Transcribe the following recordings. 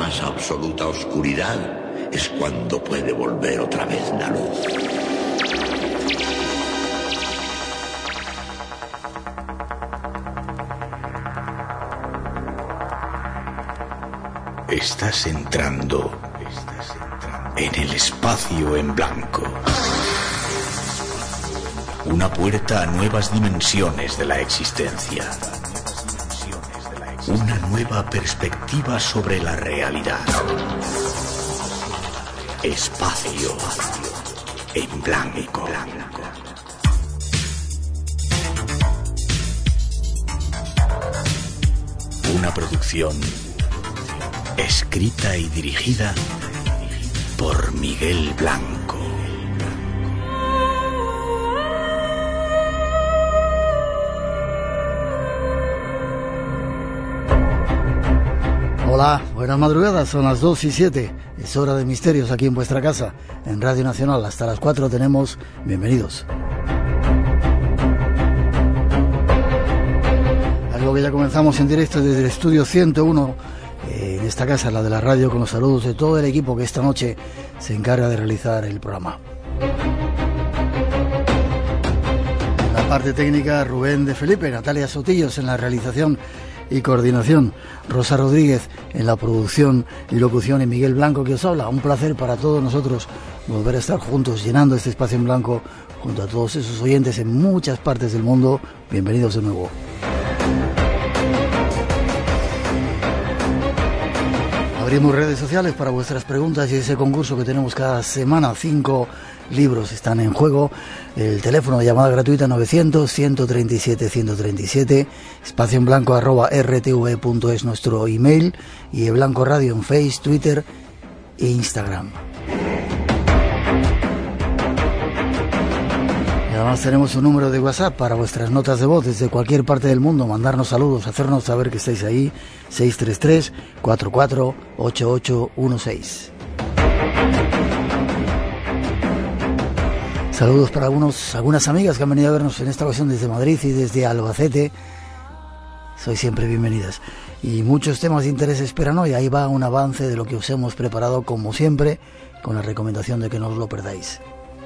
más absoluta oscuridad es cuando puede volver otra vez la luz. Estás entrando en el espacio en blanco. Una puerta a nuevas dimensiones de la existencia. Una nueva perspectiva sobre la realidad. Espacio en blanco. Una producción escrita y dirigida por Miguel Blanco. Hola, buenas madrugadas, son las 2:07, es hora de misterios aquí en vuestra casa, en Radio Nacional, hasta las 4 tenemos bienvenidos. Algo que ya comenzamos en directo desde el estudio 101, en esta casa, la de la radio, con los saludos de todo el equipo que esta noche se encarga de realizar el programa. En la parte técnica, Rubén de Felipe, Natalia Sotillos en la realización y coordinación, Rosa Rodríguez en la producción y locución, y Miguel Blanco que os habla. Un placer para todos nosotros volver a estar juntos llenando este espacio en blanco junto a todos esos oyentes en muchas partes del mundo. Bienvenidos de nuevo. Abrimos redes sociales para vuestras preguntas y ese concurso que tenemos cada semana. 5 libros están en juego. El teléfono de llamada gratuita 900-137-137, espacio en blanco @rtv.es nuestro email, y Blanco Radio en Face, Twitter e Instagram. Y además tenemos un número de WhatsApp para vuestras notas de voz desde cualquier parte del mundo, mandarnos saludos, hacernos saber que estáis ahí, 633-44-8816. Saludos para algunas amigas que han venido a vernos en esta ocasión desde Madrid y desde Albacete. Sois siempre bienvenidas. Y muchos temas de interés esperan hoy. Ahí va un avance de lo que os hemos preparado, como siempre, con la recomendación de que no os lo perdáis.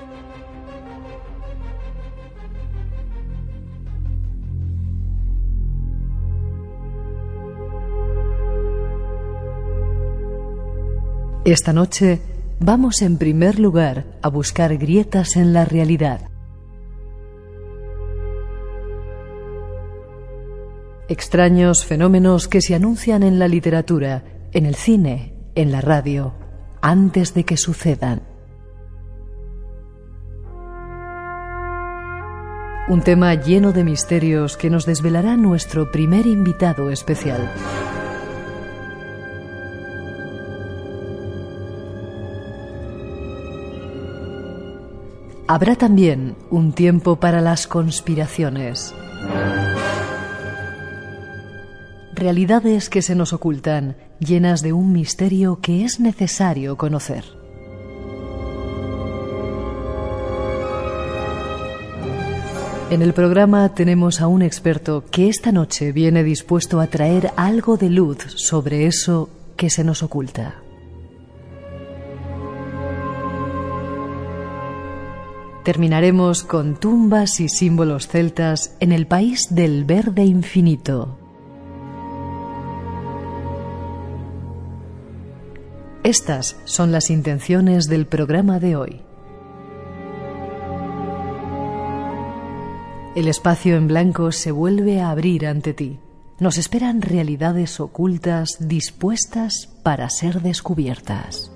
Esta noche vamos en primer lugar a buscar grietas en la realidad. Extraños fenómenos que se anuncian en la literatura, en el cine, en la radio, antes de que sucedan. Un tema lleno de misterios que nos desvelará nuestro primer invitado especial. Habrá también un tiempo para las conspiraciones. Realidades que se nos ocultan, llenas de un misterio que es necesario conocer. En el programa tenemos a un experto que esta noche viene dispuesto a traer algo de luz sobre eso que se nos oculta. Terminaremos con tumbas y símbolos celtas en el país del verde infinito. Estas son las intenciones del programa de hoy. El espacio en blanco se vuelve a abrir ante ti. Nos esperan realidades ocultas dispuestas para ser descubiertas.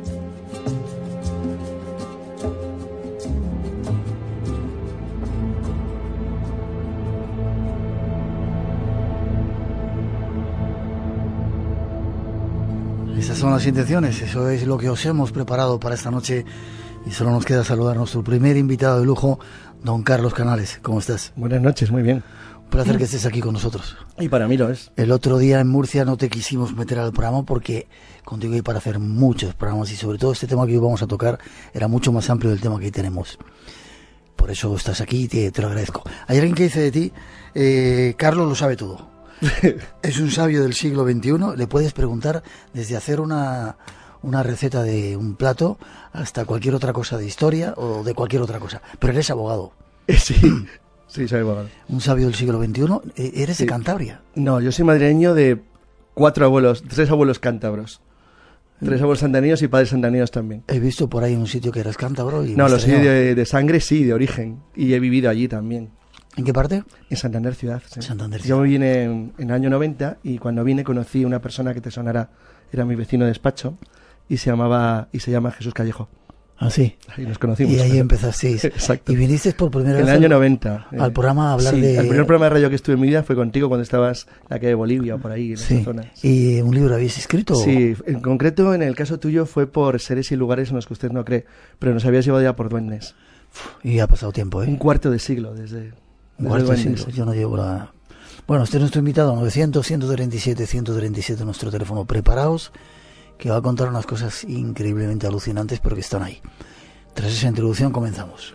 Esas son las intenciones, eso es lo que os hemos preparado para esta noche, y solo nos queda saludar a nuestro primer invitado de lujo, don Carlos Canales. ¿Cómo estás? Buenas noches, muy bien. Un placer que estés aquí con nosotros. Y para mí lo es. El otro día en Murcia no te quisimos meter al programa porque contigo hay para hacer muchos programas, y sobre todo este tema que hoy vamos a tocar era mucho más amplio del tema que hoy tenemos. Por eso estás aquí y te lo agradezco. Hay alguien que dice de ti, Carlos lo sabe todo. Es un sabio del siglo XXI. Le puedes preguntar desde hacer una receta de un plato hasta cualquier otra cosa de historia o de cualquier otra cosa. Pero eres abogado. Sí, soy abogado. Un sabio del siglo XXI. ¿Eres de Cantabria? No, yo soy madrileño de 3 abuelos cántabros. 3 abuelos santaneros y padres santaneros también. He visto por ahí un sitio que eras cántabro. No, lo soy de sangre, sí, de origen. Y he vivido allí también. ¿En qué parte? En Santander Ciudad. Sí. Santander Ciudad. Yo vine en el año 90 y cuando vine conocí a una persona que te sonará. Era mi vecino de despacho y se llama Jesús Callejo. Ah, sí. Ahí nos conocimos. Y ahí empezasteis. Exacto. Y viniste por primera vez en el año 90. Al programa a hablar sí, de... el primer programa de radio que estuve en mi vida fue contigo cuando estabas en la calle de Bolivia o por ahí, en esa zona. ¿Y un libro habéis escrito? Sí, en concreto en el caso tuyo fue por seres y lugares en los que usted no cree, pero nos habías llevado ya por duendes. Y ha pasado tiempo, ¿eh? Un cuarto de siglo desde un cuarto de duendes. siglo, yo no llevo la... Bueno, este es nuestro invitado, 900-137-137, nuestro teléfono. Preparaos, que va a contar unas cosas increíblemente alucinantes, pero que están ahí. Tras esa introducción comenzamos.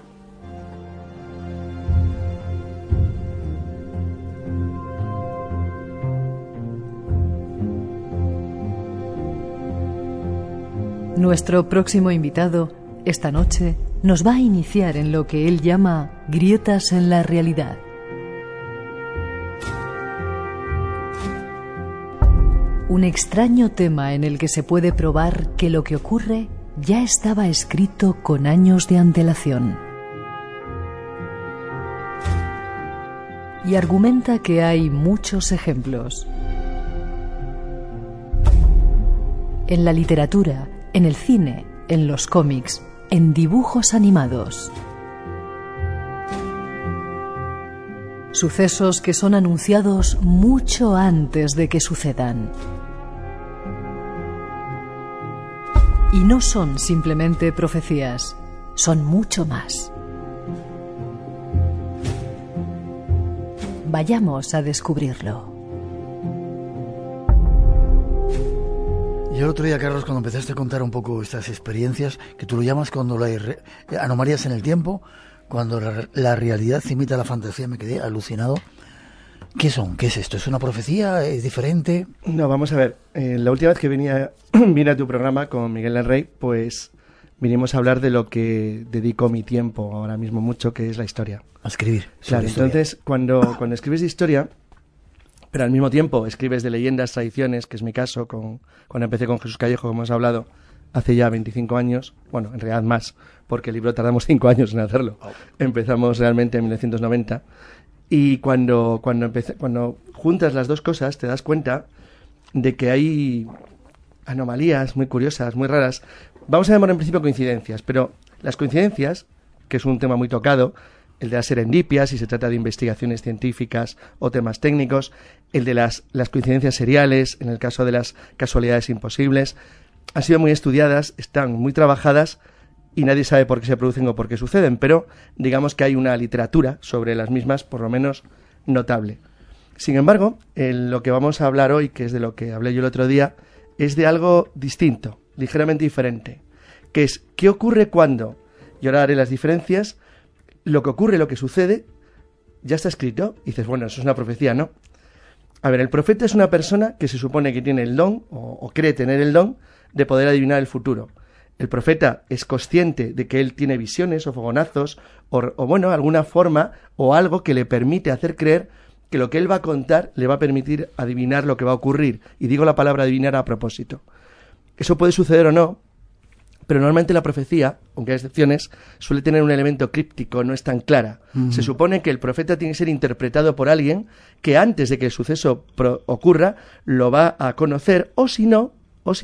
Nuestro próximo invitado, esta noche, nos va a iniciar en lo que él llama grietas en la realidad. Un extraño tema en el que se puede probar que lo que ocurre ya estaba escrito con años de antelación. Y argumenta que hay muchos ejemplos. En la literatura, en el cine, en los cómics, en dibujos animados. Sucesos que son anunciados mucho antes de que sucedan. Y no son simplemente profecías, son mucho más. Vayamos a descubrirlo. Yo el otro día, Carlos, cuando empezaste a contar un poco estas experiencias, que tú lo llamas cuando anomalías en el tiempo, cuando la realidad imita la fantasía, me quedé alucinado. ¿Qué son? ¿Qué es esto? ¿Es una profecía? ¿Es diferente? No, vamos a ver. La última vez que vine a tu programa con Miguel del Rey, pues vinimos a hablar de lo que dedico mi tiempo ahora mismo mucho, que es la historia. A escribir. Claro, entonces cuando escribes de historia, pero al mismo tiempo escribes de leyendas, tradiciones, que es mi caso, cuando empecé con Jesús Callejo, como hemos hablado, hace ya 25 años, bueno, en realidad más, porque el libro tardamos 5 años en hacerlo. Empezamos realmente en 1990. Y cuando juntas las dos cosas te das cuenta de que hay anomalías muy curiosas, muy raras. Vamos a llamar en principio coincidencias, pero las coincidencias, que es un tema muy tocado, el de las serendipias, si se trata de investigaciones científicas o temas técnicos, el de las coincidencias seriales, en el caso de las casualidades imposibles, han sido muy estudiadas, están muy trabajadas, y nadie sabe por qué se producen o por qué suceden, pero digamos que hay una literatura sobre las mismas, por lo menos notable. Sin embargo, lo que vamos a hablar hoy, que es de lo que hablé yo el otro día, es de algo distinto, ligeramente diferente, que es ¿qué ocurre cuando? Y ahora haré las diferencias. Lo que ocurre, lo que sucede, ya está escrito, y dices, bueno, eso es una profecía, ¿no? A ver, el profeta es una persona que se supone que tiene el don, o cree tener el don, de poder adivinar el futuro. El profeta es consciente de que él tiene visiones o fogonazos o bueno, alguna forma o algo que le permite hacer creer que lo que él va a contar le va a permitir adivinar lo que va a ocurrir. Y digo la palabra adivinar a propósito. Eso puede suceder o no, pero normalmente la profecía, aunque hay excepciones, suele tener un elemento críptico, no es tan clara. Se supone que el profeta tiene que ser interpretado por alguien que antes de que el suceso ocurra lo va a conocer, o si no,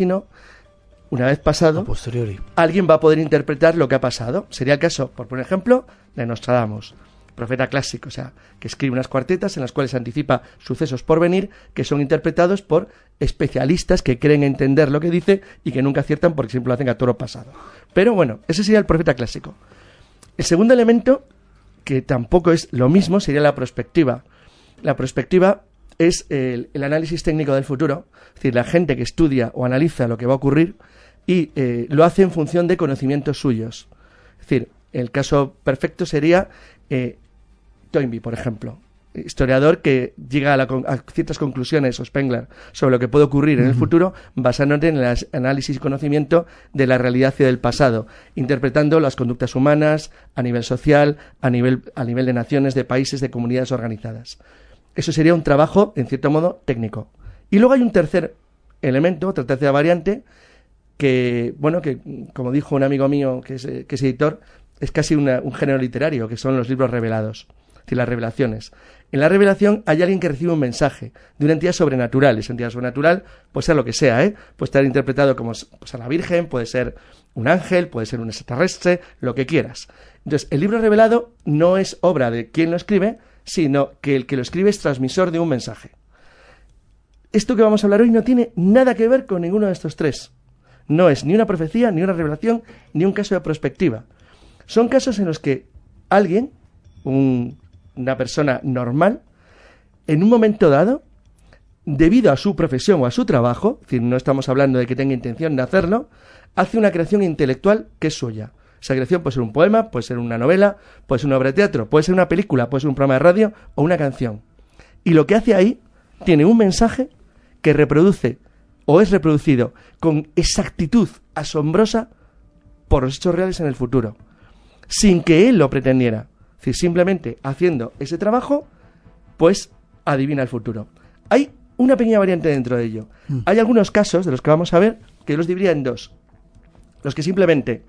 una vez pasado, alguien va a poder interpretar lo que ha pasado. Sería el caso, por poner ejemplo, de Nostradamus, profeta clásico, o sea, que escribe unas cuartetas en las cuales anticipa sucesos por venir que son interpretados por especialistas que creen entender lo que dice y que nunca aciertan porque siempre lo hacen a toro pasado. Pero bueno, ese sería el profeta clásico. El segundo elemento, que tampoco es lo mismo, sería la prospectiva. La prospectiva es el análisis técnico del futuro, es decir, la gente que estudia o analiza lo que va a ocurrir y lo hace en función de conocimientos suyos. Es decir, el caso perfecto sería Toynbee, por ejemplo. historiador que llega a ciertas conclusiones, o Spengler, sobre lo que puede ocurrir en el futuro, basándote en el análisis y conocimiento de la realidad y del pasado, interpretando las conductas humanas a nivel social, a nivel de naciones, de países, de comunidades organizadas. Eso sería un trabajo, en cierto modo, técnico. Y luego hay un tercer elemento, otra tercera variante, que, como dijo un amigo mío que es editor, es casi un género literario, que son los libros revelados, es decir, las revelaciones. En la revelación hay alguien que recibe un mensaje de una entidad sobrenatural. Esa entidad sobrenatural puede ser lo que sea, puede estar interpretado como pues, a la Virgen, puede ser un ángel, puede ser un extraterrestre, lo que quieras. Entonces, el libro revelado no es obra de quien lo escribe, sino que el que lo escribe es transmisor de un mensaje. Esto que vamos a hablar hoy no tiene nada que ver con ninguno de estos tres. No es ni una profecía, ni una revelación, ni un caso de prospectiva. Son casos en los que alguien, una persona normal, en un momento dado, debido a su profesión o a su trabajo, es decir, no estamos hablando de que tenga intención de hacerlo, hace una creación intelectual que es suya. Esa creación puede ser un poema, puede ser una novela, puede ser una obra de teatro, puede ser una película, puede ser un programa de radio o una canción. Y lo que hace ahí tiene un mensaje que reproduce o es reproducido con exactitud asombrosa por los hechos reales en el futuro, sin que él lo pretendiera. Es decir, simplemente haciendo ese trabajo, pues adivina el futuro. Hay una pequeña variante dentro de ello. Hay algunos casos de los que vamos a ver que yo los dividiría en dos. Los que simplemente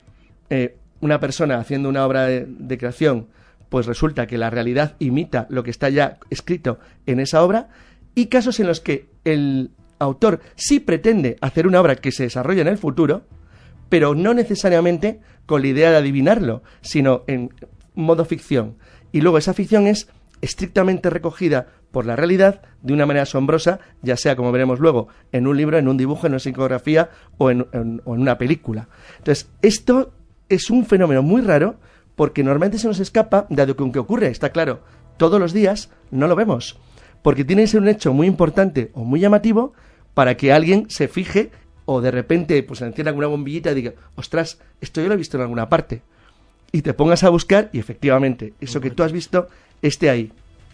una persona haciendo una obra de creación, pues resulta que la realidad imita lo que está ya escrito en esa obra, y casos en los que el autor sí pretende hacer una obra que se desarrolle en el futuro, pero no necesariamente con la idea de adivinarlo, sino en modo ficción. Y luego esa ficción es estrictamente recogida por la realidad de una manera asombrosa, ya sea, como veremos luego, en un libro, en un dibujo, en una psicografía o en una película. Entonces, esto es un fenómeno muy raro porque normalmente se nos escapa, dado que aunque ocurre, está claro, todos los días, no lo vemos. Porque tiene que ser un hecho muy importante o muy llamativo para que alguien se fije o de repente pues encienda alguna bombillita y diga, ostras, esto yo lo he visto en alguna parte. Y te pongas a buscar y efectivamente, eso que tú has visto esté ahí.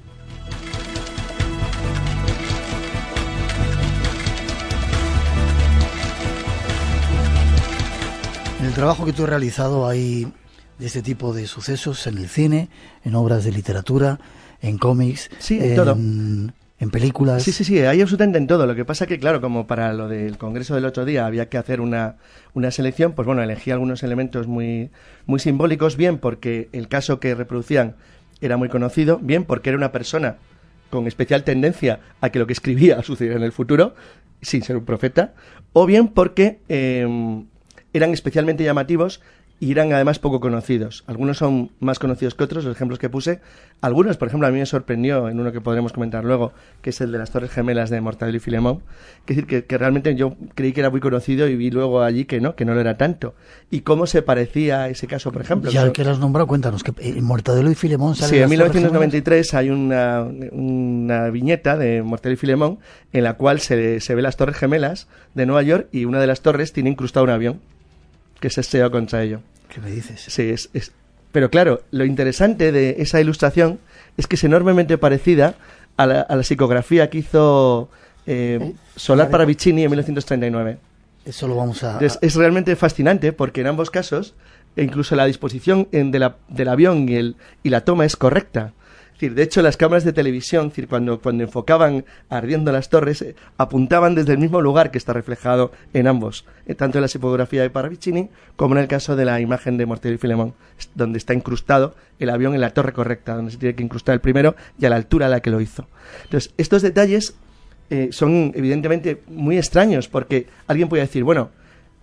En el trabajo que tú has realizado hay de este tipo de sucesos en el cine, en obras de literatura, en cómics, sí, en todo. En películas. Sí, hay absolutamente en todo. Lo que pasa que, claro, como para lo del congreso del otro día había que hacer una selección, pues bueno, elegí algunos elementos muy, muy simbólicos, bien porque el caso que reproducían era muy conocido, bien porque era una persona con especial tendencia a que lo que escribía sucediera en el futuro, sin ser un profeta, o bien porque eran especialmente llamativos y eran además poco conocidos. Algunos son más conocidos que otros, los ejemplos que puse. Algunos, por ejemplo, a mí me sorprendió en uno que podremos comentar luego, que es el de las Torres Gemelas de Mortadelo y Filemón. Es decir, que realmente yo creí que era muy conocido y vi luego allí que no lo era tanto. Y cómo se parecía a ese caso, por ejemplo. Ya que lo has nombrado, cuéntanos, que en Mortadelo y Filemón sale. Sí, en 1993 hay una viñeta de Mortadelo y Filemón en la cual se ve las Torres Gemelas de Nueva York y una de las torres tiene incrustado un avión que se estrelló contra ello. ¿Qué me dices? Sí, pero claro, lo interesante de esa ilustración es que es enormemente parecida a la psicografía que hizo Solar Paravicini en 1939. Eso lo vamos a... Es realmente fascinante porque en ambos casos, incluso la disposición del avión y la toma es correcta. Es decir, de hecho, las cámaras de televisión, es decir, cuando enfocaban ardiendo las torres, apuntaban desde el mismo lugar que está reflejado en ambos, tanto en la psicografía de Paravicini como en el caso de la imagen de Mortadelo y Filemón, donde está incrustado el avión en la torre correcta, donde se tiene que incrustar el primero y a la altura a la que lo hizo. Entonces, estos detalles son evidentemente muy extraños, porque alguien puede decir, bueno,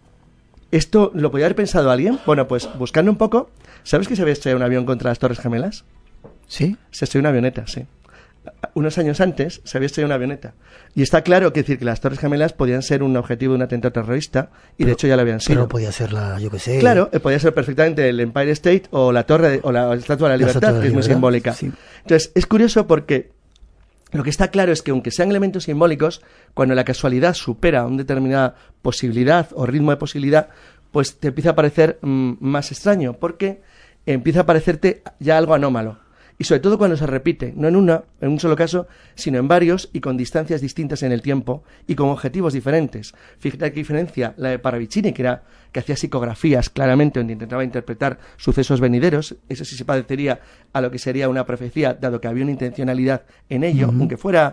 ¿esto lo podía haber pensado alguien? Bueno, pues buscando un poco, ¿sabes que se había estrellado un avión contra las Torres Gemelas? ¿Sí? Se estrelló una avioneta, sí. Unos años antes se había estrellado una avioneta. Y está claro que decir que las Torres Gemelas podían ser un objetivo de un atentado terrorista, y de hecho ya lo habían sido. Pero podía ser yo que sé. Claro, podía ser perfectamente el Empire State o la torre o la Estatua de la Libertad, que es muy simbólica. Sí. Entonces, es curioso porque lo que está claro es que aunque sean elementos simbólicos, cuando la casualidad supera una determinada posibilidad o ritmo de posibilidad, pues te empieza a parecer más extraño, porque empieza a parecerte ya algo anómalo. Y sobre todo cuando se repite, no en un solo caso, sino en varios y con distancias distintas en el tiempo y con objetivos diferentes. Fíjate qué diferencia la de Paravicini, que hacía psicografías claramente, donde intentaba interpretar sucesos venideros. Eso sí se parecería a lo que sería una profecía, dado que había una intencionalidad en ello, aunque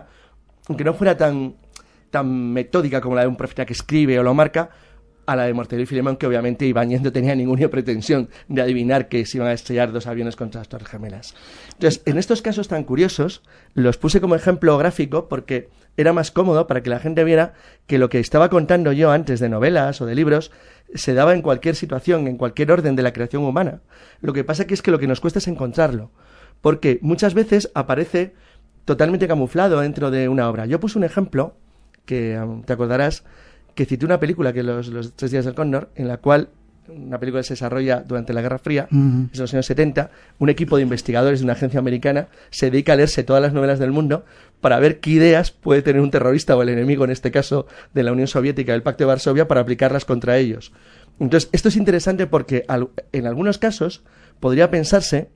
no fuera tan metódica como la de un profeta que escribe o lo marca, a la de Mortadelo y Filemón, que obviamente Ibáñez no tenía ninguna pretensión de adivinar que se iban a estrellar 2 aviones contra las Torres Gemelas. Entonces, en estos casos tan curiosos, los puse como ejemplo gráfico porque era más cómodo para que la gente viera que lo que estaba contando yo antes de novelas o de libros se daba en cualquier situación, en cualquier orden de la creación humana. Lo que pasa es que lo que nos cuesta es encontrarlo, porque muchas veces aparece totalmente camuflado dentro de una obra. Yo puse un ejemplo, que te acordarás, que cité una película, que los 3 días del Cóndor, en la cual, una película que se desarrolla durante la Guerra Fría, en los años 70, un equipo de investigadores de una agencia americana se dedica a leerse todas las novelas del mundo para ver qué ideas puede tener un terrorista o el enemigo, en este caso de la Unión Soviética, del Pacto de Varsovia, para aplicarlas contra ellos. Entonces, esto es interesante porque en algunos casos podría pensarse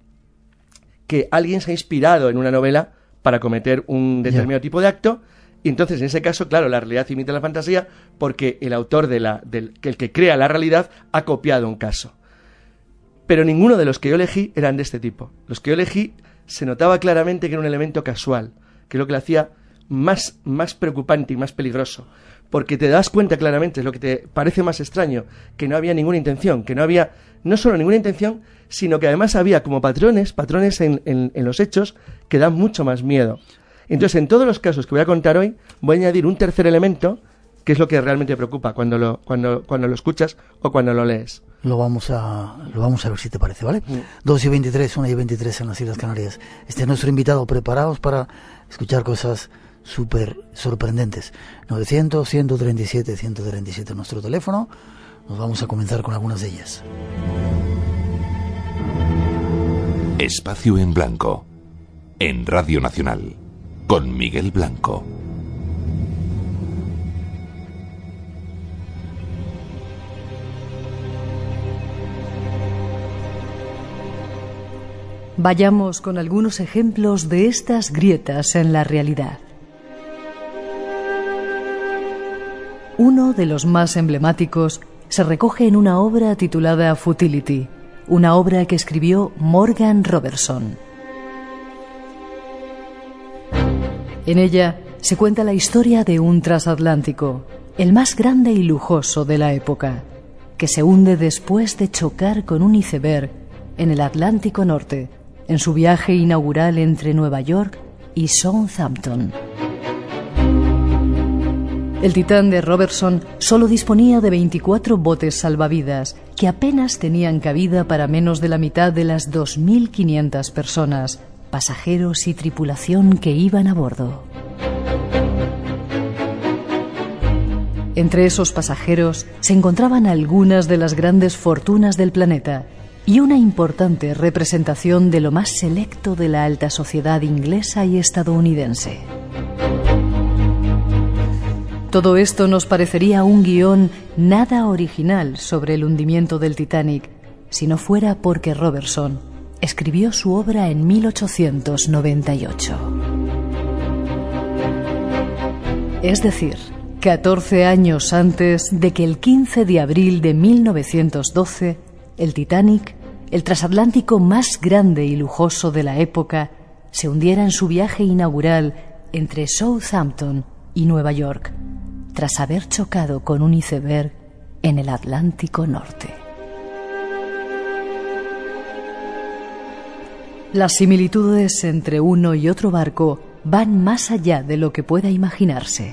que alguien se ha inspirado en una novela para cometer un determinado tipo de acto. Y entonces, en ese caso, claro, la realidad imita la fantasía porque el autor el que crea la realidad ha copiado un caso. Pero ninguno de los que yo elegí eran de este tipo. Los que yo elegí se notaba claramente que era un elemento casual, que es lo que le hacía más preocupante y más peligroso. Porque te das cuenta claramente, es lo que te parece más extraño, que no había ninguna intención, que no había no solo ninguna intención, sino que además había como patrones en los hechos que dan mucho más miedo. Entonces, en todos los casos que voy a contar hoy, voy a añadir un tercer elemento, que es lo que realmente preocupa cuando lo escuchas o cuando lo lees. Lo vamos a ver si te parece, ¿vale? 2:23, 1:23 en las Islas Canarias. Este es nuestro invitado. Preparados para escuchar cosas súper sorprendentes. 900-137-137 nuestro teléfono. Nos vamos a comenzar con algunas de ellas. Espacio en Blanco, en Radio Nacional, con Miguel Blanco. Vayamos con algunos ejemplos de estas grietas en la realidad. Uno de los más emblemáticos se recoge en una obra titulada Futility, una obra que escribió Morgan Robertson. En ella se cuenta la historia de un transatlántico, el más grande y lujoso de la época, que se hunde después de chocar con un iceberg en el Atlántico Norte, en su viaje inaugural entre Nueva York y Southampton. El Titán de Robertson solo disponía de 24 botes salvavidas, que apenas tenían cabida para menos de la mitad de las 2.500 personas, pasajeros y tripulación que iban a bordo. Entre esos pasajeros se encontraban algunas de las grandes fortunas del planeta y una importante representación de lo más selecto de la alta sociedad inglesa y estadounidense. Todo esto nos parecería un guión nada original sobre el hundimiento del Titanic, si no fuera porque Robertson escribió su obra en 1898. Es decir, 14 años antes de que el 15 de abril de 1912, el Titanic, el transatlántico más grande y lujoso de la época, se hundiera en su viaje inaugural entre Southampton y Nueva York, tras haber chocado con un iceberg en el Atlántico Norte. Las similitudes entre uno y otro barco van más allá de lo que pueda imaginarse.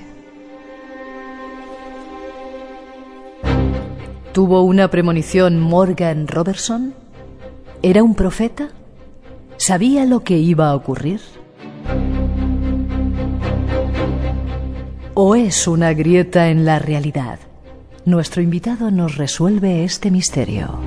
¿Tuvo una premonición Morgan Robertson? ¿Era un profeta? ¿Sabía lo que iba a ocurrir? ¿O es una grieta en la realidad? Nuestro invitado nos resuelve este misterio.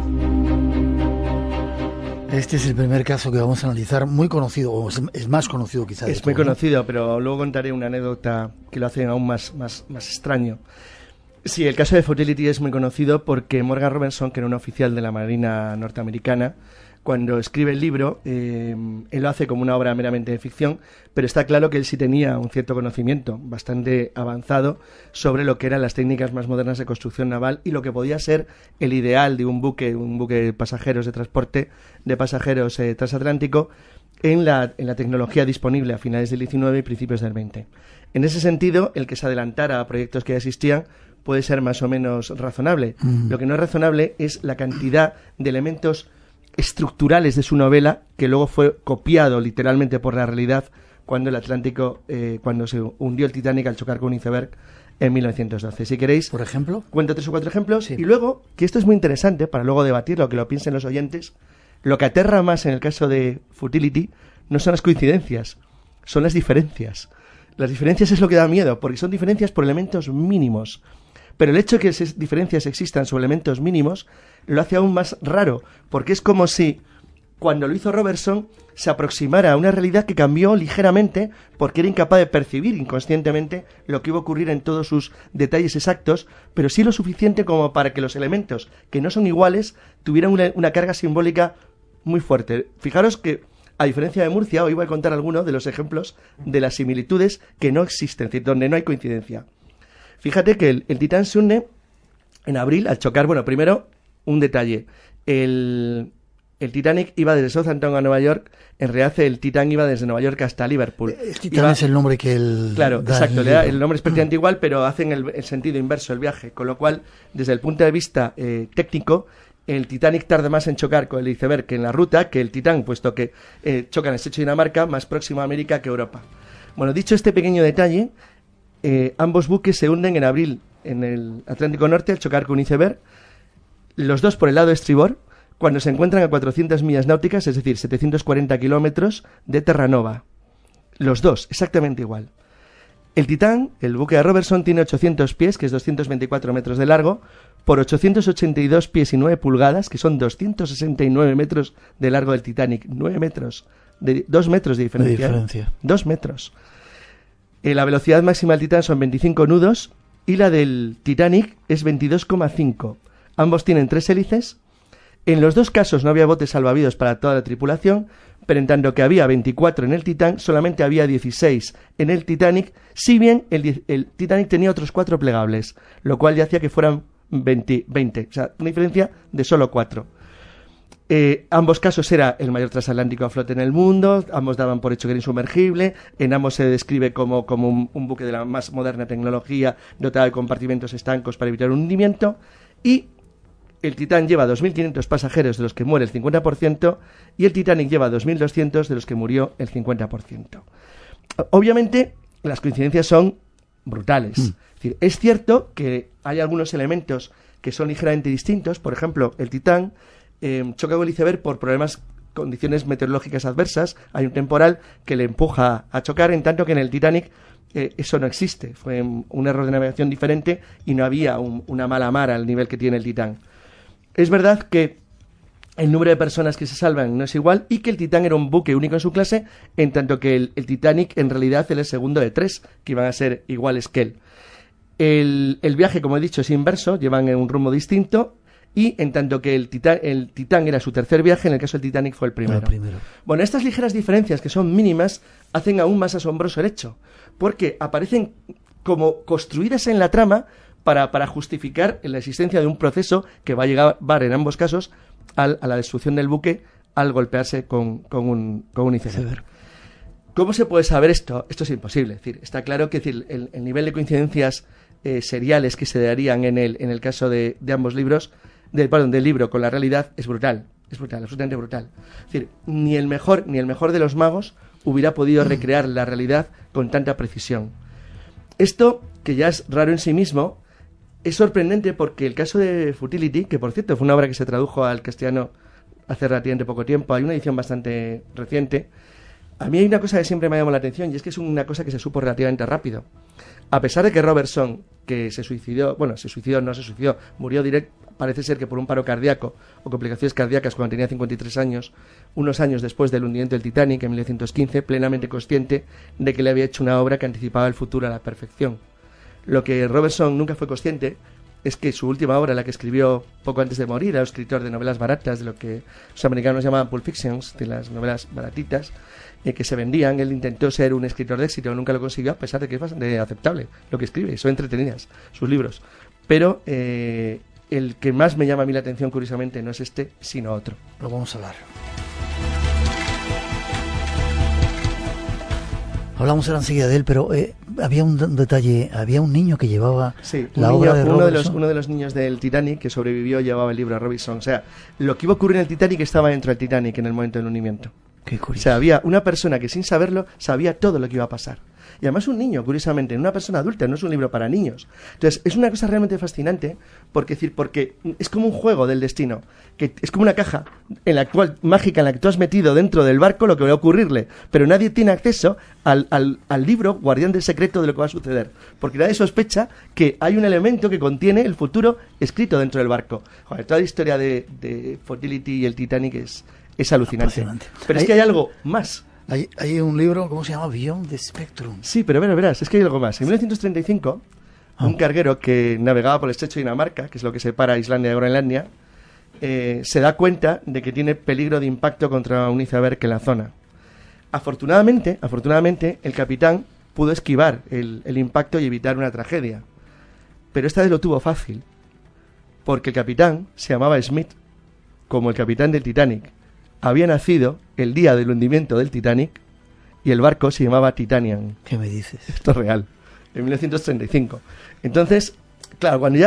Este es el primer caso que vamos a analizar, muy conocido, o es más conocido quizás. Es muy conocido, pero luego contaré una anécdota que lo hace aún más extraño. Sí, el caso de Futility es muy conocido porque Morgan Robertson, que era un oficial de la Marina norteamericana, cuando escribe el libro, él lo hace como una obra meramente de ficción, pero está claro que él sí tenía un cierto conocimiento bastante avanzado sobre lo que eran las técnicas más modernas de construcción naval y lo que podía ser el ideal de un buque de pasajeros de transporte de pasajeros transatlántico en la tecnología disponible a finales del 19 y principios del 20. En ese sentido, el que se adelantara a proyectos que ya existían puede ser más o menos razonable. Lo que no es razonable es la cantidad de elementos estructurales de su novela que luego fue copiado literalmente por la realidad cuando el Atlántico, cuando se hundió el Titanic al chocar con un iceberg en 1912. Si queréis, por ejemplo, cuento 3 o 4 ejemplos. Sí. Y luego, que esto es muy interesante para luego debatirlo, que lo piensen los oyentes, lo que aterra más en el caso de Futility no son las coincidencias, son las diferencias. Las diferencias es lo que da miedo, porque son diferencias por elementos mínimos. Pero el hecho de que esas diferencias existan sobre elementos mínimos lo hace aún más raro, porque es como si, cuando lo hizo Robertson, se aproximara a una realidad que cambió ligeramente porque era incapaz de percibir inconscientemente lo que iba a ocurrir en todos sus detalles exactos, pero sí lo suficiente como para que los elementos que no son iguales tuvieran una carga simbólica muy fuerte. Fijaros que, a diferencia de Murcia, hoy voy a contar algunos de los ejemplos de las similitudes que no existen, es decir, donde no hay coincidencia. Fíjate que el Titán se hunde en abril al chocar. Bueno, primero, un detalle. El Titanic iba desde Southampton a Nueva York. En realidad, el Titán iba desde Nueva York hasta Liverpool. El Titán es el nombre que él Claro, da exacto. en El nombre es prácticamente igual, pero hacen el sentido inverso el viaje. Con lo cual, desde el punto de vista técnico, el Titanic tarda más en chocar con el iceberg que en la ruta, que el Titán, puesto que choca en el estrecho de Dinamarca, más próximo a América que Europa. Bueno, dicho este pequeño detalle, ambos buques se hunden en abril en el Atlántico Norte al chocar con un iceberg, los dos por el lado estribor, cuando se encuentran a 400 millas náuticas, es decir, 740 kilómetros de Terranova. Los dos, exactamente igual. El Titán, el buque de Robertson, tiene 800 pies, que es 224 metros de largo, por 882 pies y 9 pulgadas, que son 269 metros de largo del Titanic. 9 metros, 2 metros de diferencia. 2 metros. La velocidad máxima del Titán son 25 nudos y la del Titanic es 22,5. Ambos tienen 3 hélices. En los dos casos no había botes salvavidas para toda la tripulación, pero en tanto que había 24 en el Titán, solamente había 16 en el Titanic, si bien el Titanic tenía otros 4 plegables, lo cual ya hacía que fueran 20, o sea, una diferencia de solo 4. Ambos casos era el mayor transatlántico a flote en el mundo, ambos daban por hecho que era insumergible, en ambos se describe como un buque de la más moderna tecnología, dotado de compartimentos estancos para evitar un hundimiento, y el Titán lleva 2.500 pasajeros, de los que muere el 50%, y el Titanic lleva 2.200, de los que murió el 50%. Obviamente, las coincidencias son brutales. Es decir, es cierto que hay algunos elementos que son ligeramente distintos. Por ejemplo, el Titán choca con el iceberg por condiciones meteorológicas adversas. Hay un temporal que le empuja a chocar, en tanto que en el Titanic eso no existe. Fue un error de navegación diferente y no había una mala mar al nivel que tiene el Titán. Es verdad que el número de personas que se salvan no es igual y que el Titán era un buque único en su clase, en tanto que el Titanic en realidad era el segundo de 3 que iban a ser iguales que él. El viaje, como he dicho, es inverso, llevan en un rumbo distinto, y en tanto que el Titán era su tercer viaje, en el caso del Titanic fue el primero. Bueno, estas ligeras diferencias, que son mínimas, hacen aún más asombroso el hecho, porque aparecen como construidas en la trama para justificar la existencia de un proceso que va a llevar en ambos casos a la destrucción del buque al golpearse con un iceberg. ¿Cómo se puede saber esto? Esto es imposible. Es decir, está claro que el nivel de coincidencias seriales que se darían en el caso de ambos libros, del libro con la realidad, es brutal, absolutamente brutal. Es decir, ni el mejor de los magos hubiera podido recrear la realidad con tanta precisión. Esto, que ya es raro en sí mismo, es sorprendente porque el caso de Futility, que por cierto fue una obra que se tradujo al castellano hace relativamente poco tiempo, hay una edición bastante reciente. A mí hay una cosa que siempre me ha llamado la atención, y es que es una cosa que se supo relativamente rápido. A pesar de que Robertson, que se suicidó, murió parece ser que por un paro cardíaco o complicaciones cardíacas cuando tenía 53 años, unos años después del hundimiento del Titanic en 1915, plenamente consciente de que le había hecho una obra que anticipaba el futuro a la perfección. Lo que Robertson nunca fue consciente es que su última obra, la que escribió poco antes de morir, era un escritor de novelas baratas, de lo que los americanos llamaban pulp fictions, de las novelas baratitas, que se vendían. Él intentó ser un escritor de éxito, nunca lo consiguió, a pesar de que es bastante aceptable lo que escribe, son entretenidas sus libros. Pero el que más me llama a mí la atención, curiosamente, no es este, sino otro. Lo vamos a hablar. Hablamos ahora enseguida de él, pero había un detalle, había un niño que llevaba obra de Robinson. Uno de los niños del Titanic que sobrevivió llevaba el libro de Robinson. O sea, lo que iba a ocurrir en el Titanic estaba dentro del Titanic en el momento del hundimiento. Qué curioso. O sea, había una persona que sin saberlo sabía todo lo que iba a pasar. Y además un niño, curiosamente, una persona adulta, no es un libro para niños. Entonces, es una cosa realmente fascinante porque es como un juego del destino, que es como una caja mágica en la que tú has metido dentro del barco lo que va a ocurrirle, pero nadie tiene acceso al libro guardián del secreto de lo que va a suceder, porque nadie sospecha que hay un elemento que contiene el futuro escrito dentro del barco. Joder, toda la historia de Fidelity y el Titanic es alucinante. Pero es que hay algo más. Hay un libro, ¿cómo se llama? Beyond the Spectrum. Sí, pero verás, es que hay algo más. En 1935, un carguero que navegaba por el estrecho de Dinamarca, que es lo que separa Islandia de Groenlandia, se da cuenta de que tiene peligro de impacto contra un iceberg en la zona. Afortunadamente, el capitán pudo esquivar el impacto y evitar una tragedia. Pero esta vez lo tuvo fácil, porque el capitán se llamaba Smith, como el capitán del Titanic. Había nacido el día del hundimiento del Titanic y el barco se llamaba Titanian. ¿Qué me dices? Esto es real, en 1935. Entonces, claro, cuando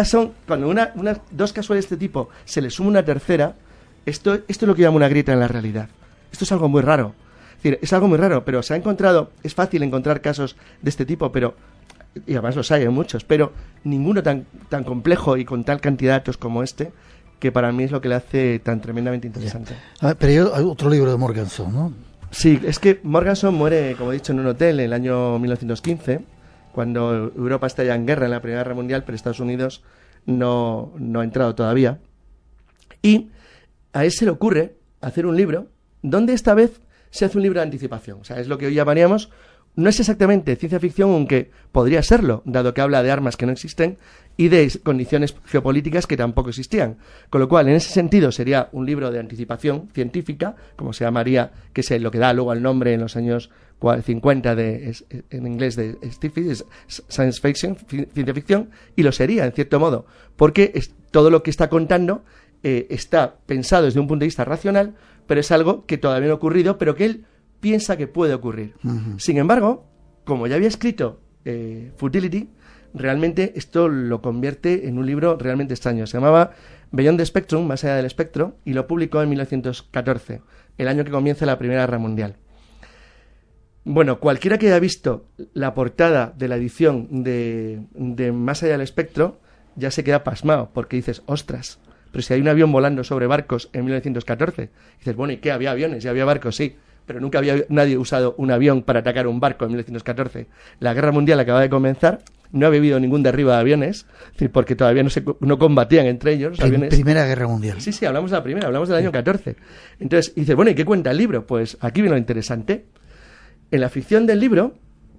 dos casualidades de este tipo se le suma una tercera, esto es lo que llama una grieta en la realidad. Esto es algo muy raro. Es algo muy raro, pero se ha encontrado, es fácil encontrar casos de este tipo, y además los hay muchos, pero ninguno tan complejo y con tal cantidad de datos como este, que para mí es lo que le hace tan tremendamente interesante. Pero hay otro libro de Morganson, ¿no? Sí, es que Morganson muere, como he dicho, en un hotel en el año 1915, cuando Europa está ya en guerra en la Primera Guerra Mundial, pero Estados Unidos no ha entrado todavía. Y a él se le ocurre hacer un libro donde esta vez se hace un libro de anticipación. O sea, es lo que hoy llamaríamos, no es exactamente ciencia ficción, aunque podría serlo, dado que habla de armas que no existen y de condiciones geopolíticas que tampoco existían. Con lo cual, en ese sentido, sería un libro de anticipación científica, como se llamaría, que es lo que da luego el nombre en los años 50 en inglés de science fiction, ciencia ficción, y lo sería, en cierto modo, porque todo lo que está contando está pensado desde un punto de vista racional, pero es algo que todavía no ha ocurrido, pero que él piensa que puede ocurrir. Uh-huh. Sin embargo, como ya había escrito Futility, realmente esto lo convierte en un libro realmente extraño. Se llamaba Beyond the Spectrum, más allá del espectro, y lo publicó en 1914, el año que comienza la Primera Guerra Mundial. Bueno, cualquiera que haya visto la portada de la edición de Más allá del espectro ya se queda pasmado, porque dices, ostras, pero si hay un avión volando sobre barcos en 1914. Dices, bueno, ¿y qué? ¿Había aviones? ¿Y había barcos? Sí, pero nunca había nadie usado un avión para atacar un barco en 1914. La Guerra Mundial acaba de comenzar, no había habido ningún derribo de aviones, porque todavía no combatían entre ellos. Aviones. Primera Guerra Mundial. Sí, hablamos de la primera, hablamos del año 14. Entonces, dices, bueno, ¿y qué cuenta el libro? Pues aquí viene lo interesante. En la ficción del libro,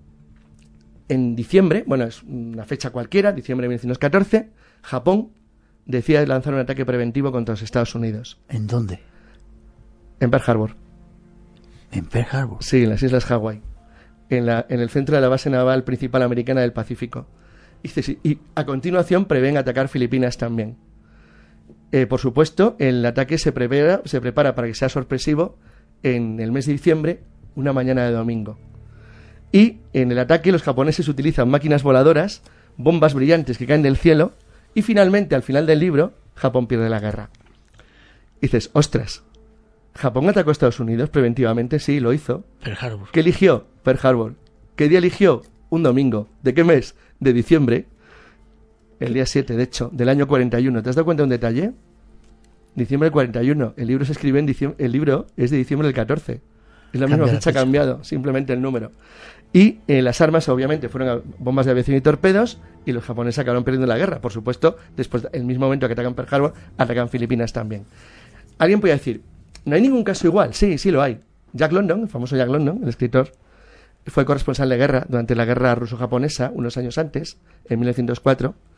en diciembre, bueno, es una fecha cualquiera, diciembre de 1914, Japón decide lanzar un ataque preventivo contra los Estados Unidos. ¿En dónde? En Pearl Harbor. ¿En Pearl Harbor? Sí, en las Islas Hawái. En el centro de la base naval principal americana del Pacífico. Y a continuación prevén atacar Filipinas también. Por supuesto, el ataque se prepara para que sea sorpresivo en el mes de diciembre, una mañana de domingo. Y en el ataque los japoneses utilizan máquinas voladoras, bombas brillantes que caen del cielo, y finalmente, al final del libro, Japón pierde la guerra. Y dices, ostras, ¿Japón atacó a Estados Unidos preventivamente? Sí, lo hizo. Pearl Harbor. ¿Qué eligió? Pearl Harbor. ¿Qué día eligió? Un domingo. ¿De qué mes? De diciembre. El día 7, de hecho, del año 41. ¿Te has dado cuenta de un detalle? Diciembre del 41. El libro se escribe en diciembre. El libro es de diciembre del 14. Es la misma fecha, cambiado, simplemente el número. Y las armas, obviamente, fueron bombas de aviación y torpedos, y los japoneses acabaron perdiendo la guerra. Por supuesto, después, el mismo momento que atacan Pearl Harbor, atacan Filipinas también. Alguien puede decir, ¿no hay ningún caso igual? Sí, sí lo hay. Jack London, el famoso Jack London, el escritor, fue corresponsal de guerra durante la guerra ruso-japonesa, unos años antes, en 1904,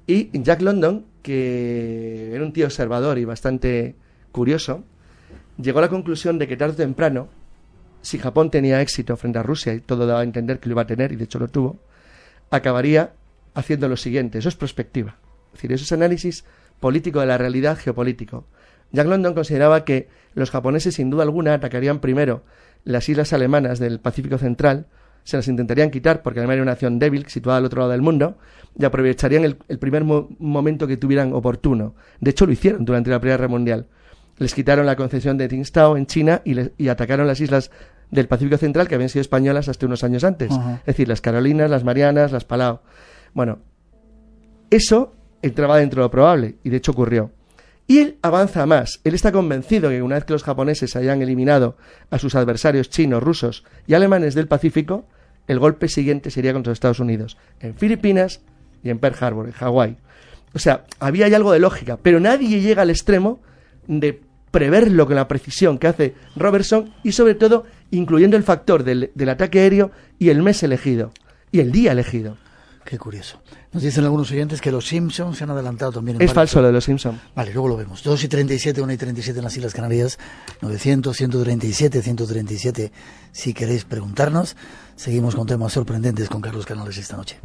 Y Jack London, que era un tío observador y bastante curioso, llegó a la conclusión de que tarde o temprano, si Japón tenía éxito frente a Rusia, y todo daba a entender que lo iba a tener, y de hecho lo tuvo, acabaría haciendo lo siguiente. Eso es prospectiva. Es decir, eso es análisis político de la realidad geopolítico. Jack London consideraba que los japoneses, sin duda alguna, atacarían primero las islas alemanas del Pacífico Central, se las intentarían quitar porque Alemania era una nación débil, situada al otro lado del mundo, y aprovecharían el primer momento que tuvieran oportuno. De hecho, lo hicieron durante la Primera Guerra Mundial. Les quitaron la concesión de Tsingtao en China y atacaron las islas del Pacífico Central que habían sido españolas hasta unos años antes. Uh-huh. Es decir, las Carolinas, las Marianas, las Palau. Bueno, eso entraba dentro de lo probable, y de hecho ocurrió. Y él avanza más. Él está convencido que una vez que los japoneses hayan eliminado a sus adversarios chinos, rusos y alemanes del Pacífico, el golpe siguiente sería contra los Estados Unidos, en Filipinas y en Pearl Harbor, en Hawái. O sea, había ahí algo de lógica, pero nadie llega al extremo de preverlo con la precisión que hace Robertson, y sobre todo incluyendo el factor del ataque aéreo y el mes elegido y el día elegido. Qué curioso. Nos dicen algunos oyentes que los Simpsons se han adelantado también. Es falso lo de los Simpsons. Vale, luego lo vemos. 2:37, 1:37 en las Islas Canarias. 900, 137, 137. Si queréis preguntarnos, seguimos con temas sorprendentes con Carlos Canales esta noche.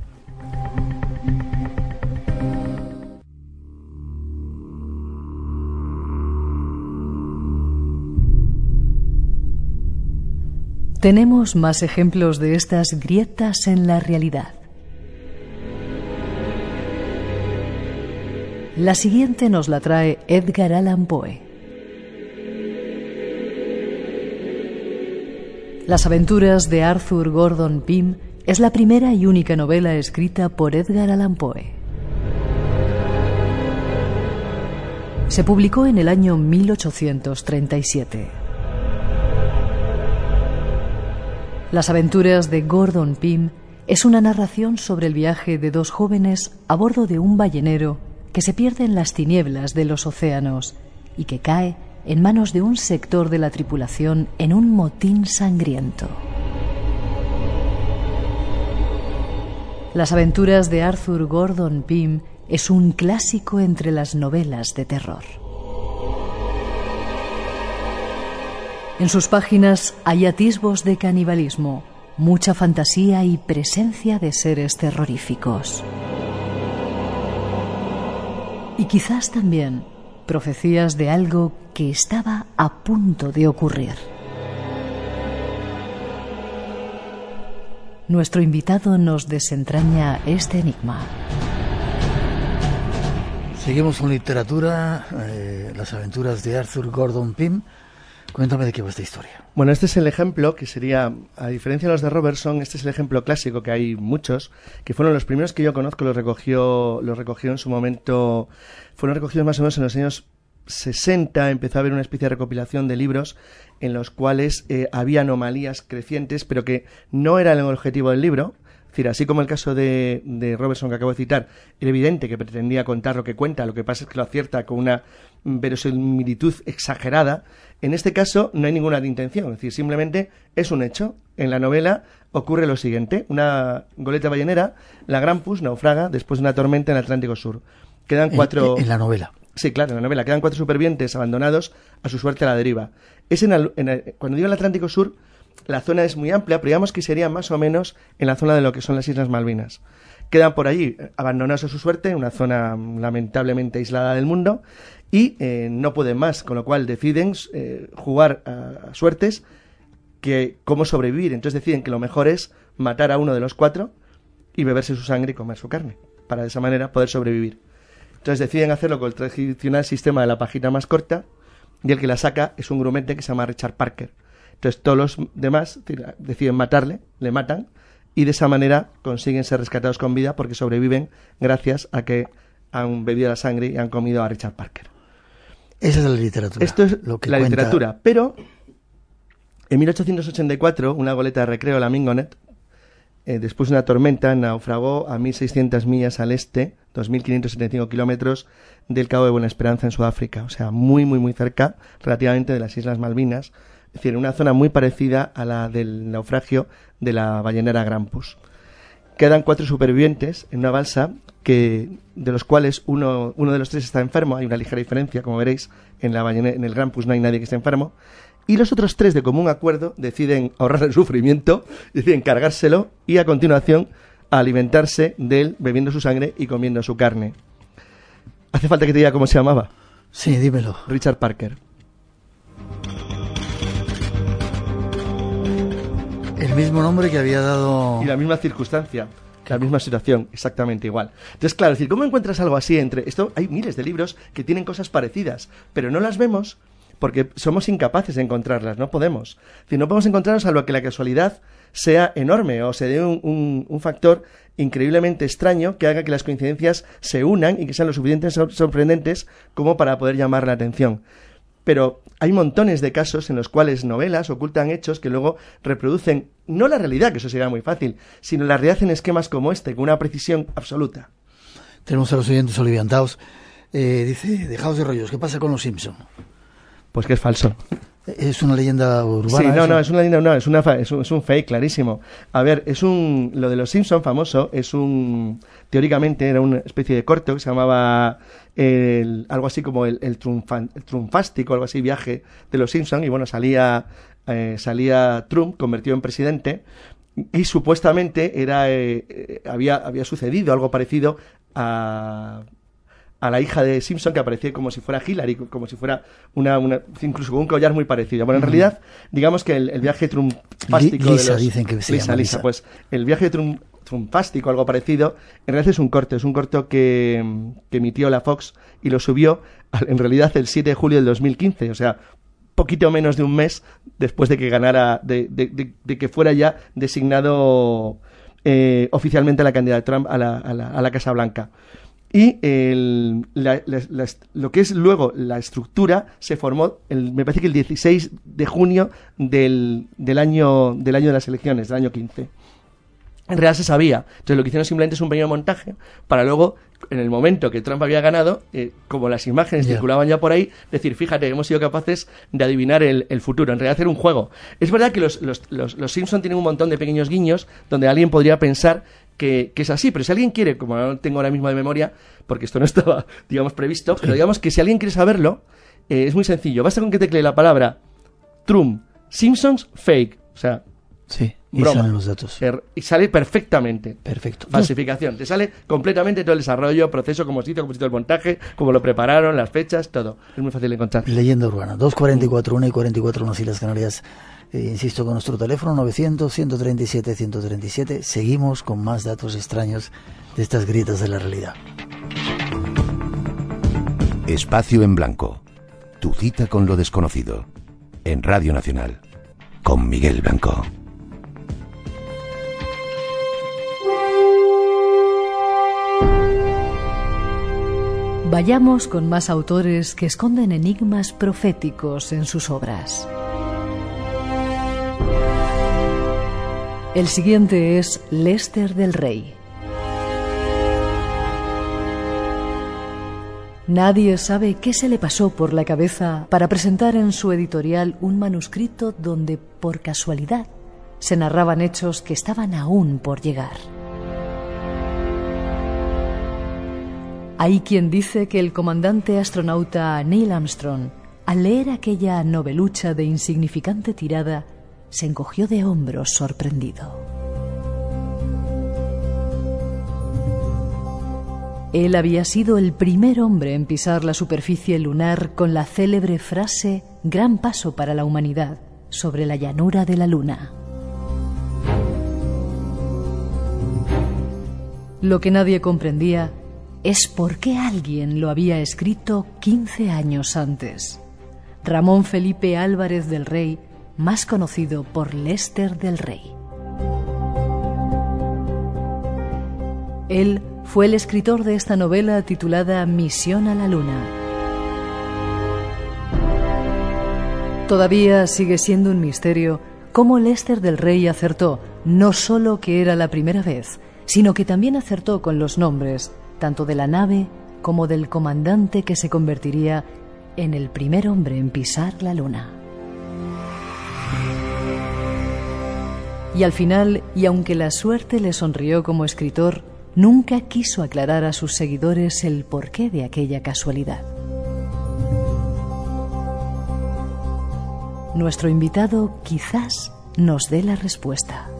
Tenemos más ejemplos de estas grietas en la realidad. La siguiente nos la trae Edgar Allan Poe. Las aventuras de Arthur Gordon Pym es la primera y única novela escrita por Edgar Allan Poe. Se publicó en el año 1837. Las aventuras de Gordon Pym es una narración sobre el viaje de dos jóvenes a bordo de un ballenero que se pierde en las tinieblas de los océanos y que cae en manos de un sector de la tripulación en un motín sangriento. Las aventuras de Arthur Gordon Pym es un clásico entre las novelas de terror. En sus páginas hay atisbos de canibalismo, mucha fantasía y presencia de seres terroríficos. Y quizás también profecías de algo que estaba a punto de ocurrir. Nuestro invitado nos desentraña este enigma. Seguimos con literatura, las aventuras de Arthur Gordon Pym. Cuéntame de qué va esta historia. Bueno, este es el ejemplo que sería, a diferencia de los de Robertson, este es el ejemplo clásico, que hay muchos, que fueron los primeros que yo conozco, los recogió en su momento, fueron recogidos más o menos en los años 60, empezó a haber una especie de recopilación de libros en los cuales había anomalías crecientes, pero que no era el objetivo del libro. Es decir, así como el caso de Robertson que acabo de citar, era evidente que pretendía contar lo que cuenta, lo que pasa es que lo acierta con una verosimilitud exagerada. En este caso no hay ninguna intención, es decir, simplemente es un hecho. En la novela ocurre lo siguiente: una goleta ballenera, la Grampus, naufraga después de una tormenta en el Atlántico Sur. Quedan 4... ¿En la novela? Sí, claro, en la novela. Quedan 4 supervivientes abandonados a su suerte a la deriva. Cuando digo el Atlántico Sur, la zona es muy amplia, pero digamos que sería más o menos en la zona de lo que son las Islas Malvinas. Quedan por allí abandonados a su suerte, en una zona lamentablemente aislada del mundo, y no pueden más, con lo cual deciden jugar a suertes, que cómo sobrevivir. Entonces deciden que lo mejor es matar a uno de los 4 y beberse su sangre y comer su carne, para de esa manera poder sobrevivir. Entonces deciden hacerlo con el tradicional sistema de la pajita más corta, y el que la saca es un grumete que se llama Richard Parker. Entonces todos los demás deciden matarle, le matan, y de esa manera consiguen ser rescatados con vida porque sobreviven gracias a que han bebido la sangre y han comido a Richard Parker. Esa es la literatura. Esto es lo que la cuenta... literatura. Pero en 1884 una goleta de recreo, la Mingonet, después de una tormenta, naufragó a 1.600 millas al este, 2.575 kilómetros del Cabo de Buena Esperanza en Sudáfrica. O sea, muy, muy, muy cerca relativamente de las Islas Malvinas. Es decir, una zona muy parecida a la del naufragio de la ballenera Grampus. quedan 4 supervivientes en una balsa, de los cuales uno de los 3 está enfermo. Hay una ligera diferencia, como veréis, en el Grampus no hay nadie que esté enfermo. Y los otros 3, de común acuerdo, deciden ahorrar el sufrimiento, deciden cargárselo y a continuación alimentarse de él, bebiendo su sangre y comiendo su carne. ¿Hace falta que te diga cómo se llamaba? Sí, dímelo. Richard Parker. El mismo nombre que había dado... Y la misma circunstancia, la misma situación, exactamente igual. Entonces, claro, es decir, ¿cómo encuentras algo así entre esto? Hay miles de libros que tienen cosas parecidas, pero no las vemos porque somos incapaces de encontrarlas, no podemos. Es decir, no podemos encontrarlas salvo que la casualidad sea enorme o se dé un factor increíblemente extraño que haga que las coincidencias se unan y que sean lo suficientemente sorprendentes como para poder llamar la atención. Pero hay montones de casos en los cuales novelas ocultan hechos que luego reproducen no la realidad, que eso sería muy fácil, sino la realidad en esquemas como este, con una precisión absoluta. Tenemos a los oyentes oliviantados. Dice, dejaos de rollos, ¿qué pasa con los Simpson? Pues que es falso. ¿Es una leyenda urbana? Sí, no, eso? no, es una leyenda, no, es un fake, clarísimo. A ver, lo de los Simpson famoso teóricamente era una especie de corto que se llamaba algo así como el Trumfástico, algo así, viaje de los Simpson, y bueno, salía Trump convertido en presidente y supuestamente había sucedido algo parecido a la hija de Simpson, que aparecía como si fuera Hillary, como si fuera incluso con un collar muy parecido. Bueno, en realidad, digamos que el viaje trumfástico Lisa, dicen que se llama Lisa, pues el viaje trumfástico, algo parecido, en realidad es un corto que emitió la Fox y lo subió en realidad el 7 de julio del 2015, o sea, poquito menos de un mes después de que ganara, de que fuera ya designado oficialmente la candidatura Trump a la Casa Blanca. Y lo que es luego la estructura se formó, me parece que el 16 de junio del año de las elecciones, del año 15. En realidad se sabía. Entonces lo que hicieron simplemente es un pequeño montaje para luego, en el momento que Trump había ganado, como las imágenes circulaban ya por ahí, decir, fíjate, hemos sido capaces de adivinar el futuro. En realidad hacer un juego. Es verdad que los Simpson tienen un montón de pequeños guiños donde alguien podría pensar que es así, pero si alguien quiere, como no lo tengo ahora mismo de memoria, porque esto no estaba, digamos, previsto, pero digamos que si alguien quiere saberlo, es muy sencillo. Basta con que teclee la palabra Trump, Simpsons, fake, o sea, sí, y broma. salen los datos. Y sale perfectamente. Perfecto. Falsificación. Te sale completamente todo el desarrollo, proceso, cómo se hizo el montaje, cómo lo prepararon, las fechas, todo. Es muy fácil de encontrar. Leyenda urbana. 2:44, 1:44 en las Islas Canarias. Insisto, con nuestro teléfono 900-137-137. Seguimos con más datos extraños de estas grietas de la realidad. Espacio en Blanco. Tu cita con lo desconocido. En Radio Nacional. Con Miguel Blanco. Vayamos con más autores que esconden enigmas proféticos en sus obras. El siguiente es Lester del Rey. Nadie sabe qué se le pasó por la cabeza para presentar en su editorial un manuscrito donde, por casualidad, se narraban hechos que estaban aún por llegar. Hay quien dice que el comandante astronauta Neil Armstrong, al leer aquella novelucha de insignificante tirada, se encogió de hombros sorprendido. Él había sido el primer hombre en pisar la superficie lunar con la célebre frase «Gran paso para la humanidad» sobre la llanura de la Luna. Lo que nadie comprendía es por qué alguien lo había escrito 15 años antes. Ramón Felipe Álvarez del Rey, más conocido por Lester del Rey. Él fue el escritor de esta novela titulada Misión a la Luna. Todavía sigue siendo un misterio cómo Lester del Rey acertó no solo que era la primera vez, sino que también acertó con los nombres tanto de la nave como del comandante que se convertiría en el primer hombre en pisar la Luna. Y al final, y aunque la suerte le sonrió como escritor, nunca quiso aclarar a sus seguidores el porqué de aquella casualidad. Nuestro invitado quizás nos dé la respuesta.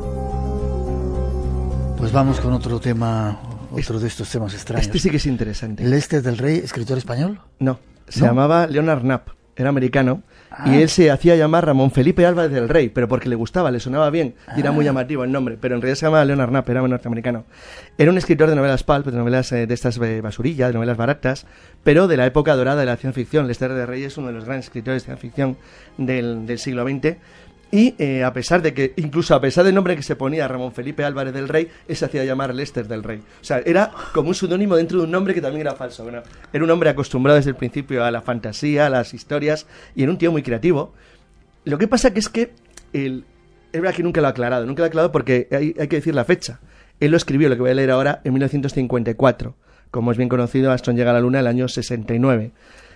Pues vamos con otro tema, otro de estos temas extraños. Este sí que es interesante. ¿Lester del Rey, escritor español? No, se llamaba Leonard Knapp, era americano, y él se hacía llamar Ramón Felipe Álvarez del Rey, pero porque le gustaba, le sonaba bien, y era muy llamativo el nombre, pero en realidad se llamaba Leonard Knapp, era norteamericano. Era un escritor de novelas pulp, de novelas de estas basurilla, de novelas baratas, pero de la época dorada de la ciencia ficción. Lester del Rey es uno de los grandes escritores de ciencia ficción del siglo XX, y incluso a pesar del nombre que se ponía Ramón Felipe Álvarez del Rey, él se hacía llamar Lester del Rey. O sea, era como un seudónimo dentro de un nombre que también era falso. Bueno, era un hombre acostumbrado desde el principio a la fantasía, a las historias, y era un tío muy creativo. Lo que pasa que es que es verdad que nunca lo ha aclarado porque hay que decir la fecha. Él lo escribió, lo que voy a leer ahora, en 1954. Como es bien conocido, Armstrong llega a la Luna el año 69.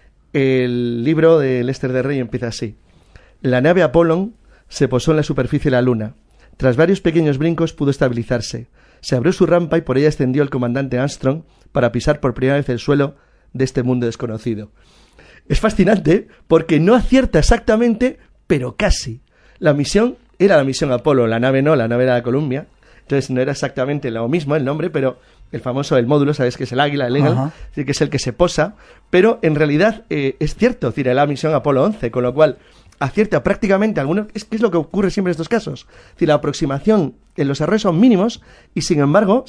El libro de Lester del Rey empieza así. La nave Apollon se posó en la superficie de la Luna. Tras varios pequeños brincos pudo estabilizarse. Se abrió su rampa y por ella ascendió el comandante Armstrong para pisar por primera vez el suelo de este mundo desconocido. Es fascinante porque no acierta exactamente, pero casi. La misión era la misión Apolo, la nave no, la nave era la Columbia. Entonces no era exactamente lo mismo el nombre, pero el módulo, sabes que es el águila, el Eagle, es decir, que es el que se posa, pero en realidad es cierto, es decir, era la misión Apolo 11, con lo cual acierta prácticamente algunos. ¿Qué es lo que ocurre siempre en estos casos? Es decir, la aproximación en los errores son mínimos y sin embargo,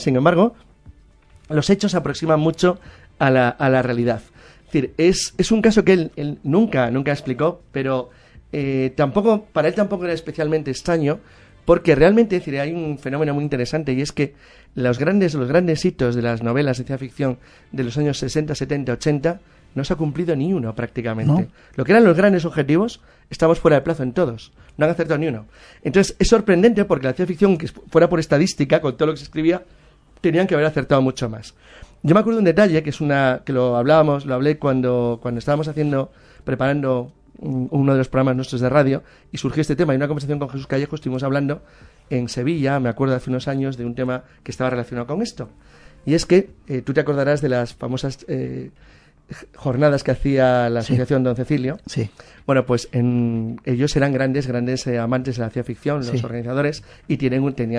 los hechos se aproximan mucho a la realidad. Es decir, es un caso que él nunca explicó, pero para él tampoco era especialmente extraño, porque realmente, es decir, hay un fenómeno muy interesante, y es que los grandes hitos de las novelas de ciencia ficción de los años 60, 70, 80 no se ha cumplido ni uno prácticamente. ¿No? Lo que eran los grandes objetivos, estamos fuera de plazo en todos. No han acertado ni uno. Entonces, es sorprendente porque la ciencia ficción, que fuera por estadística, con todo lo que se escribía, tenían que haber acertado mucho más. Yo me acuerdo de un detalle, que lo hablé cuando estábamos preparando uno de los programas nuestros de radio, y surgió este tema, y una conversación con Jesús Callejo estuvimos hablando en Sevilla, me acuerdo hace unos años, de un tema que estaba relacionado con esto. Y es que tú te acordarás de las famosas jornadas que hacía la Asociación Don Cecilio. Sí. Bueno, pues ellos eran grandes amantes de la ciencia ficción, los organizadores, y tienen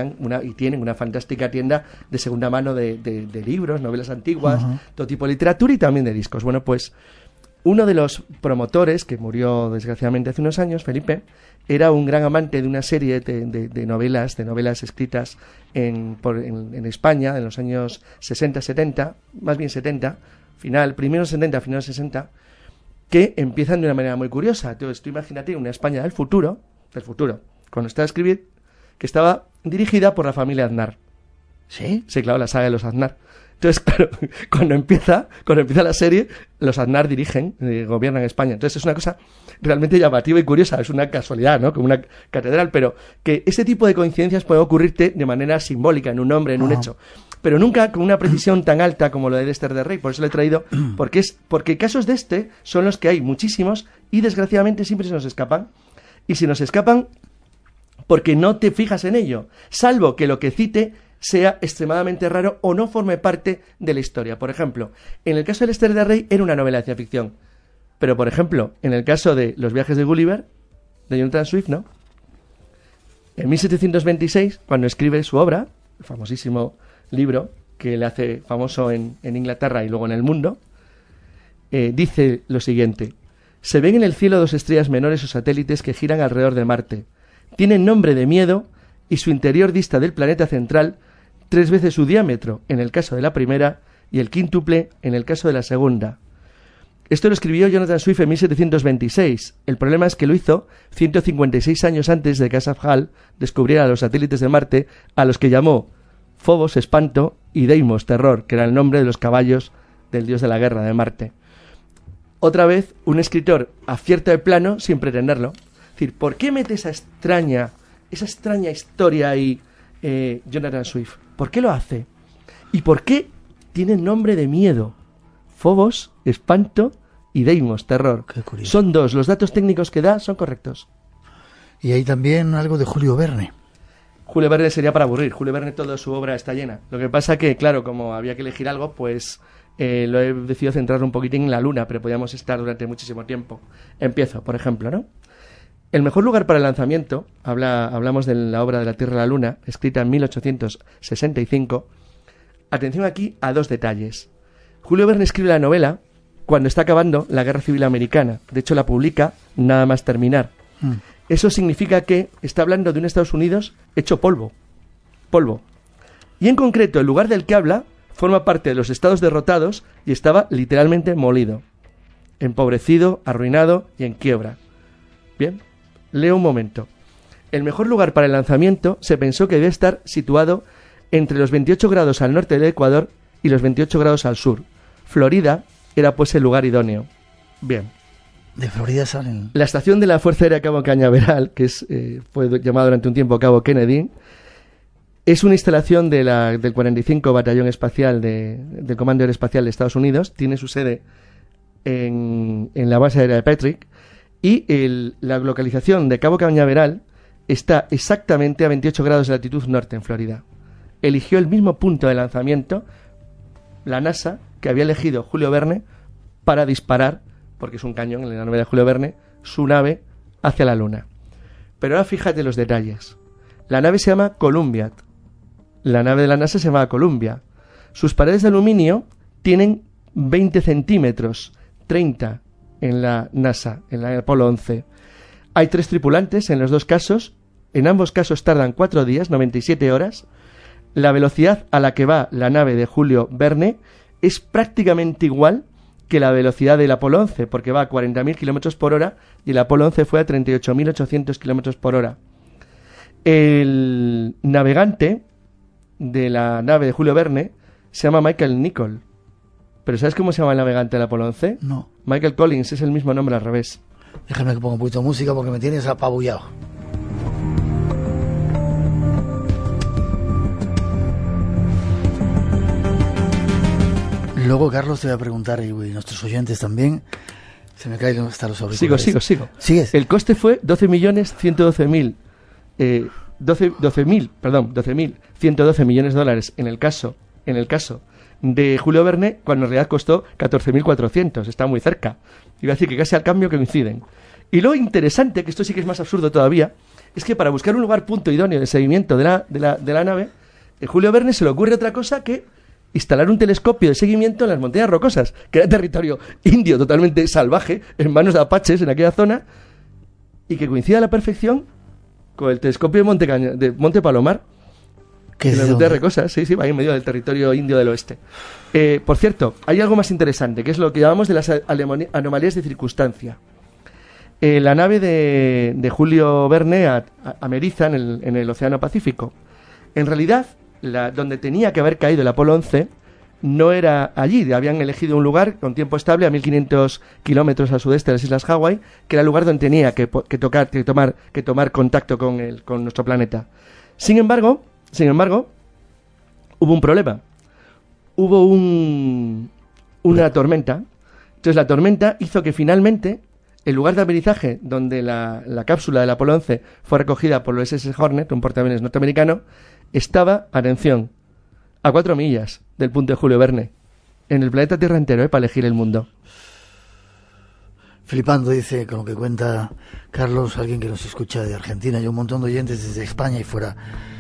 una fantástica tienda de segunda mano de libros, novelas antiguas, todo tipo de literatura y también de discos. Bueno, pues uno de los promotores, que murió desgraciadamente hace unos años, Felipe, era un gran amante de una serie de novelas escritas en España en los años 60, 70, más bien 70, primeros 70, finales 60, que empiezan de una manera muy curiosa. Entonces, tú imagínate una España del futuro, cuando estaba a escribir, que estaba dirigida por la familia Aznar. ¿Sí? Sí, claro, la saga de los Aznar. Entonces, claro, cuando empieza la serie, los Aznar gobiernan España. Entonces, es una cosa realmente llamativa y curiosa. Es una casualidad, ¿no? Como una catedral, pero que ese tipo de coincidencias puede ocurrirte de manera simbólica, en un nombre, en un hecho, pero nunca con una precisión tan alta como lo de Lester del Rey. Por eso lo he traído, porque casos de este son los que hay muchísimos y desgraciadamente siempre se nos escapan. Y si nos escapan, porque no te fijas en ello, salvo que lo que cite sea extremadamente raro o no forme parte de la historia. Por ejemplo, en el caso de Lester del Rey era una novela de ciencia ficción, pero por ejemplo, en el caso de Los viajes de Gulliver, de Jonathan Swift, ¿no? En 1726, cuando escribe su obra, el famosísimo libro que le hace famoso en Inglaterra y luego en el mundo, dice lo siguiente: se ven en el cielo 2 estrellas menores o satélites que giran alrededor de Marte. Tienen nombre de miedo y su interior dista del planeta central 3 veces su diámetro en el caso de la primera y el quíntuple en el caso de la segunda. Esto lo escribió Jonathan Swift en 1726. El problema es que lo hizo 156 años antes de que Asaph Hall descubriera los satélites de Marte, a los que llamó Phobos, espanto, y Deimos, terror, que era el nombre de los caballos del dios de la guerra de Marte. Otra vez, un escritor acierta de plano sin pretenderlo. Es decir, ¿por qué mete esa extraña historia ahí Jonathan Swift? ¿Por qué lo hace? ¿Y por qué tiene nombre de miedo? Phobos, espanto, y Deimos, terror. Qué curioso. Son 2. Los datos técnicos que da son correctos. Y hay también algo de Julio Verne. Julio Verne sería para aburrir. Julio Verne, toda su obra está llena. Lo que pasa que, claro, como había que elegir algo, pues lo he decidido centrar un poquitín en la Luna, pero podíamos estar durante muchísimo tiempo. Empiezo, por ejemplo, ¿no? El mejor lugar para el lanzamiento, hablamos de la obra de la Tierra a la Luna, escrita en 1865. Atención aquí a 2 detalles. Julio Verne escribe la novela cuando está acabando la Guerra Civil Americana. De hecho, la publica nada más terminar. Eso significa que está hablando de un Estados Unidos hecho polvo. Polvo. Y en concreto, el lugar del que habla forma parte de los estados derrotados y estaba literalmente molido, empobrecido, arruinado y en quiebra. Bien, leo un momento. El mejor lugar para el lanzamiento se pensó que debía estar situado entre los 28 grados al norte del Ecuador y los 28 grados al sur. Florida era pues el lugar idóneo. Bien. De Florida salen. La estación de la Fuerza Aérea Cabo Cañaveral, que fue llamada durante un tiempo Cabo Kennedy, es una instalación del 45 Batallón Espacial del Comando Aeroespacial de Estados Unidos. Tiene su sede en la base aérea de Patrick. Y la localización de Cabo Cañaveral está exactamente a 28 grados de latitud norte en Florida. Eligió el mismo punto de lanzamiento la NASA que había elegido Julio Verne para disparar, porque es un cañón en la novela de Julio Verne, su nave hacia la Luna. Pero ahora fíjate los detalles. La nave se llama Columbia. La nave de la NASA se llama Columbia. Sus paredes de aluminio tienen 20 centímetros, 30 en la NASA, en el Apolo 11. Hay 3 tripulantes en los 2 casos. En ambos casos tardan 4 días, 97 horas. La velocidad a la que va la nave de Julio Verne es prácticamente igual que la velocidad del Apolo 11, porque va a 40.000 kilómetros por hora y el Apolo 11 fue a 38.800 kilómetros por hora. El navegante de la nave de Julio Verne se llama Michael Nicholl. ¿Pero sabes cómo se llama el navegante del Apolo 11? No. Michael Collins, es el mismo nombre al revés. Déjame que ponga un poquito de música porque me tienes apabullado. Luego, Carlos, te voy a preguntar, y nuestros oyentes también, se me caen hasta los auriculares. Sigo. ¿Sigues? El coste fue 12.112 millones de dólares en el caso de Julio Verne, cuando en realidad costó 14.400, está muy cerca. Iba a decir que casi al cambio que coinciden. Y lo interesante, que esto sí que es más absurdo todavía, es que para buscar un lugar punto idóneo de seguimiento de la nave, Julio Verne se le ocurre otra cosa que instalar un telescopio de seguimiento en las montañas rocosas, que era territorio indio totalmente salvaje, en manos de apaches en aquella zona, y que coincide a la perfección con el telescopio de Monte Palomar, ¿Qué en es las de montañas dónde? rocosas, sí, va ahí en medio del territorio indio del oeste. Por cierto, hay algo más interesante, que es lo que llamamos de las anomalías de circunstancia. La nave de Julio Verne ameriza en el Océano Pacífico. En realidad, donde tenía que haber caído el Apolo 11 no era allí. Habían elegido un lugar con tiempo estable a 1.500 kilómetros al sudeste de las Islas Hawái, que era el lugar donde tenía que tomar contacto con nuestro planeta. Sin embargo, hubo un problema. Hubo una tormenta. Entonces la tormenta hizo que finalmente el lugar de amerizaje donde la cápsula del Apolo 11 fue recogida por los SS Hornet, un portaaviones norteamericano, estaba, atención, a 4 millas del punto de Julio Verne, en el planeta Tierra entero, para elegir el mundo. Flipando, dice, con lo que cuenta Carlos, alguien que nos escucha de Argentina y un montón de oyentes desde España y fuera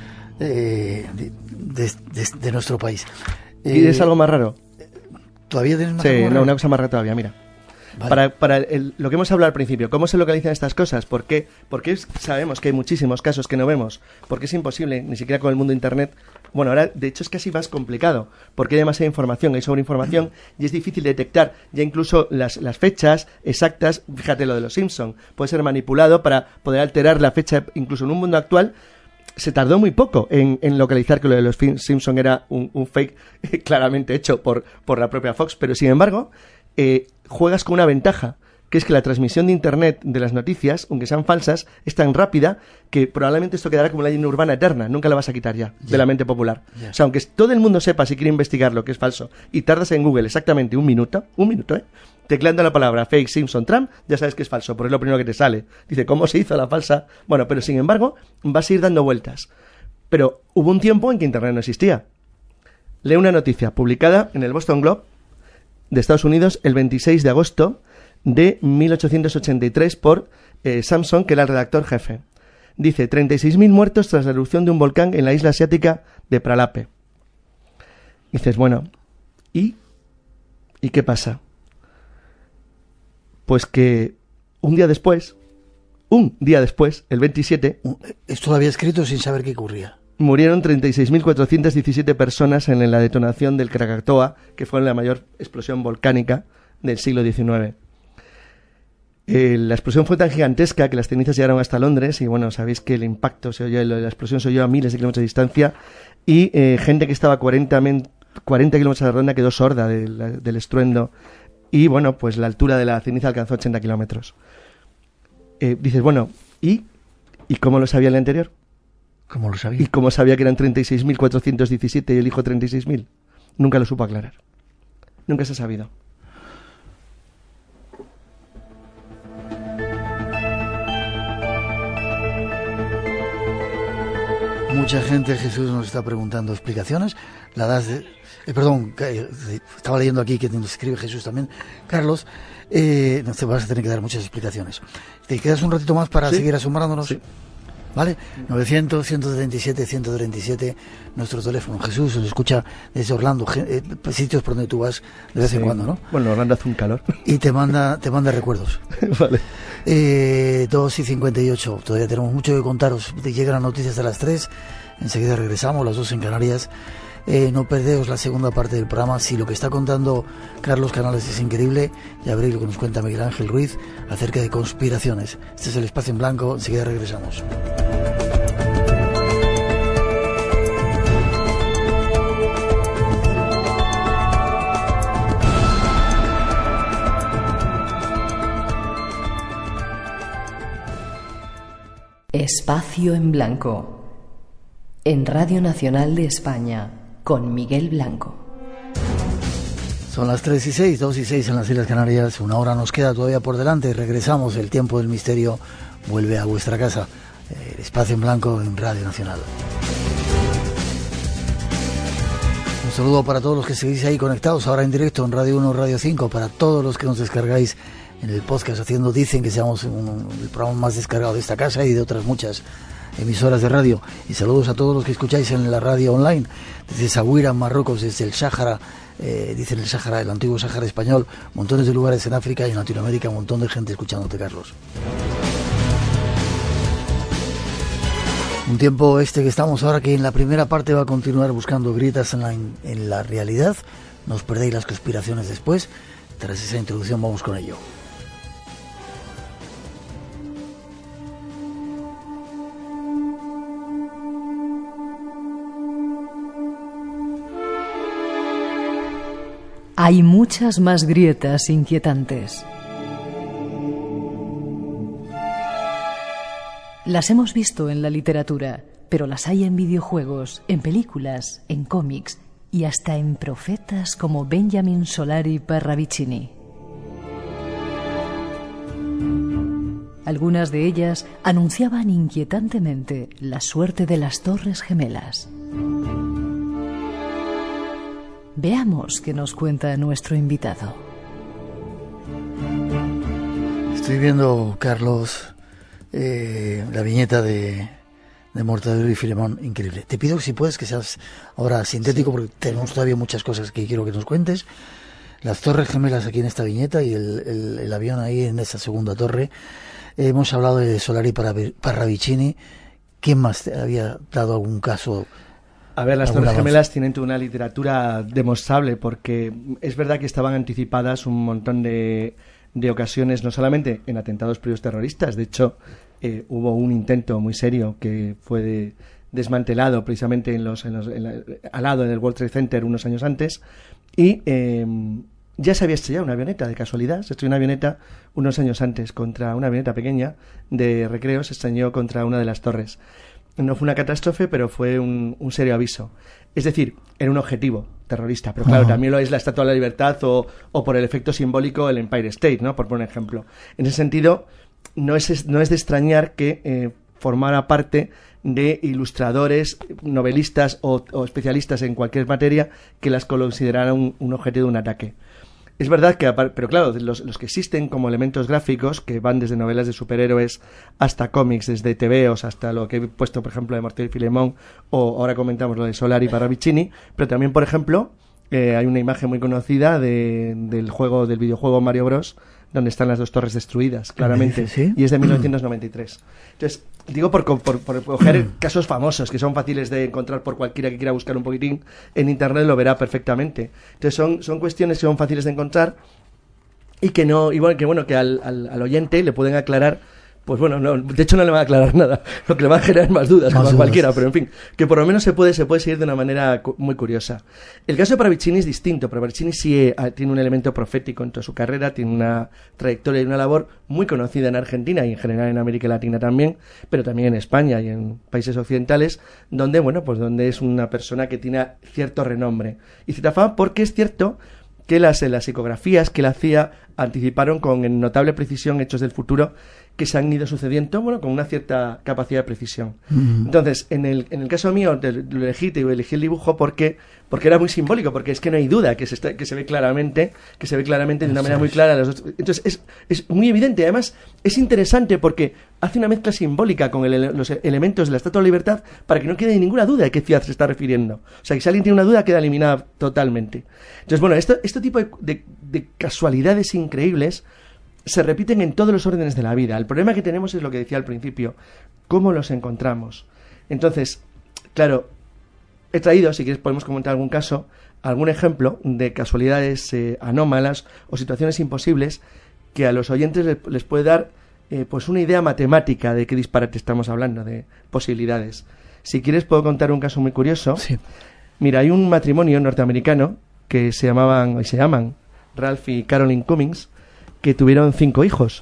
de nuestro país. ¿Y es algo más raro? ¿Todavía tienes más? Sí, algo no, raro? una cosa más rara todavía, mira. Vale. Para lo que hemos hablado al principio, ¿cómo se localizan estas cosas? ¿Por qué sabemos que hay muchísimos casos que no vemos? Porque es imposible, ni siquiera con el mundo de Internet. Bueno, ahora de hecho es casi más complicado, porque hay demasiada información, hay sobreinformación y es difícil detectar ya incluso las fechas exactas. Fíjate lo de los Simpson, puede ser manipulado para poder alterar la fecha, incluso en un mundo actual. Se tardó muy poco en localizar que lo de los Simpson era un fake claramente hecho por la propia Fox, pero sin embargo juegas con una ventaja, que es que la transmisión de Internet de las noticias, aunque sean falsas, es tan rápida que probablemente esto quedará como la leyenda urbana eterna, nunca la vas a quitar ya de la mente popular. O sea, aunque todo el mundo sepa si quiere investigar lo que es falso y tardas en Google exactamente un minuto, tecleando la palabra fake Simpson Trump, ya sabes que es falso, porque es lo primero que te sale. Dice, ¿cómo se hizo la falsa? Bueno, pero sin embargo, vas a ir dando vueltas. Pero hubo un tiempo en que Internet no existía. Leo una noticia publicada en el Boston Globe de Estados Unidos el 26 de agosto de 1883 por Samson, que era el redactor jefe. Dice: 36.000 muertos tras la erupción de un volcán en la isla asiática de Pralape. Dices, bueno, ¿y qué pasa? Pues que un día después, el 27... Esto lo había escrito sin saber qué ocurría. Murieron 36.417 personas en la detonación del Krakatoa, que fue la mayor explosión volcánica del siglo XIX. La explosión fue tan gigantesca que las cenizas llegaron hasta Londres y, bueno, sabéis que el impacto la explosión se oyó a miles de kilómetros de distancia y gente que estaba a 40 kilómetros a la redonda quedó sorda del estruendo y, bueno, pues la altura de la ceniza alcanzó 80 kilómetros. Dices, bueno, ¿y cómo lo sabía el anterior? ¿Cómo lo sabía? ¿Y cómo sabía que eran 36.417 y el hijo 36.000? Nunca lo supo aclarar. Nunca se ha sabido. Mucha gente, Jesús, nos está preguntando explicaciones. La das de... estaba leyendo aquí que nos escribe Jesús también. Carlos, no te vas a tener que dar muchas explicaciones. ¿Te quedas un ratito más para seguir asombrándonos? Sí. ¿Vale? 900-137-137, nuestro teléfono. Jesús se lo escucha desde Orlando, sitios por donde tú vas de vez en cuando, ¿no? Bueno, Orlando hace un calor. Y te manda recuerdos. Vale. 2:58, todavía tenemos mucho que contaros. Llegan las noticias a las 3, enseguida regresamos, las 2 en Canarias. No perdeos la segunda parte del programa. Si lo que está contando Carlos Canales es increíble, ya veréis lo que nos cuenta Miguel Ángel Ruiz acerca de conspiraciones. Este es el Espacio en Blanco, enseguida regresamos. Espacio en Blanco, en Radio Nacional de España, con Miguel Blanco. Son las 3:06, 2:06 en las Islas Canarias. Una hora nos queda todavía por delante. Regresamos, el tiempo del misterio vuelve a vuestra casa. El Espacio en Blanco en Radio Nacional. Un saludo para todos los que seguís ahí conectados ahora en directo en Radio 1, Radio 5, para todos los que nos descargáis en el podcast haciendo, dicen que seamos el programa más descargado de esta casa y de otras muchas emisoras de radio. Y saludos a todos los que escucháis en la radio online, desde Sahuira, Marruecos, desde el Sáhara, dicen el Sáhara, el antiguo Sáhara español, montones de lugares en África y en Latinoamérica, un montón de gente escuchándote, Carlos. Un tiempo que estamos ahora, que en la primera parte va a continuar buscando grietas en la realidad. No os perdéis las conspiraciones después. Tras esa introducción vamos con ello. Hay muchas más grietas inquietantes. Las hemos visto en la literatura, pero las hay en videojuegos, en películas, en cómics y hasta en profetas como Benjamin Solari Parravicini. Algunas de ellas anunciaban inquietantemente la suerte de las Torres Gemelas. Veamos qué nos cuenta nuestro invitado. Estoy viendo, Carlos, la viñeta de Mortadelo y Filemón, increíble. Te pido, si puedes, que seas ahora sintético, porque tenemos todavía muchas cosas que quiero que nos cuentes. Las Torres Gemelas aquí en esta viñeta y el avión ahí en esa segunda torre. Hemos hablado de Solari Parravicini. ¿Quién más te había dado algún caso? A ver, las Torres Gemelas tienen toda una literatura demostrable, porque es verdad que estaban anticipadas un montón de ocasiones, no solamente en atentados previos terroristas. De hecho, hubo un intento muy serio que fue desmantelado precisamente al lado del World Trade Center unos años antes, y ya se había estrellado una avioneta, de casualidad. Se estrelló una avioneta unos años antes contra una avioneta pequeña de recreo, se estrelló contra una de las torres. No fue una catástrofe, pero fue un serio aviso. Es decir, era un objetivo terrorista, pero claro, también lo es la Estatua de la Libertad o por el efecto simbólico el Empire State, ¿no? Por poner un ejemplo. En ese sentido, no es de extrañar que formara parte de ilustradores, novelistas o especialistas en cualquier materia que las consideraran un objeto de un ataque. Es verdad que, pero claro, los que existen como elementos gráficos, que van desde novelas de superhéroes hasta cómics, desde TVOs hasta lo que he puesto, por ejemplo, de Martín y Filemón, o ahora comentamos lo de Solari para Vicini, pero también, por ejemplo, hay una imagen muy conocida del videojuego Mario Bros, donde están las dos torres destruidas, claramente, ¿Sí? Y es de 1993. Entonces, digo por coger casos famosos que son fáciles de encontrar por cualquiera que quiera buscar un poquitín en internet, lo verá perfectamente. Entonces son cuestiones que son fáciles de encontrar y que que al oyente le pueden aclarar. Pues bueno, no, de hecho no le va a aclarar nada, lo que le va a generar más dudas, como a cualquiera, pero en fin, que por lo menos se puede seguir de una manera muy curiosa. El caso de Paravicini es distinto. Paravicini sí tiene un elemento profético en toda su carrera, tiene una trayectoria y una labor muy conocida en Argentina y en general en América Latina también, pero también en España y en países occidentales, donde es una persona que tiene cierto renombre y cierta fama, porque es cierto que las psicografías que él hacía anticiparon con notable precisión hechos del futuro que se han ido sucediendo, con una cierta capacidad de precisión. Entonces, en el caso mío, lo elegí el dibujo porque era muy simbólico, porque es que no hay duda que se ve claramente de una manera muy clara. Entonces, es muy evidente. Además, es interesante porque hace una mezcla simbólica con los elementos de la Estatua de la Libertad para que no quede ninguna duda de qué ciudad se está refiriendo. O sea, que si alguien tiene una duda, queda eliminada totalmente. Entonces, este tipo de casualidades increíbles se repiten en todos los órdenes de la vida. El problema que tenemos es lo que decía al principio, cómo los encontramos. Entonces, claro, he traído, si quieres podemos comentar algún caso, algún ejemplo de casualidades anómalas o situaciones imposibles que a los oyentes les puede dar pues una idea matemática de qué disparate estamos hablando, de posibilidades. Si quieres puedo contar un caso muy curioso. Sí. Mira, hay un matrimonio norteamericano que se llaman Ralph y Caroline Cummings, que tuvieron 5 hijos.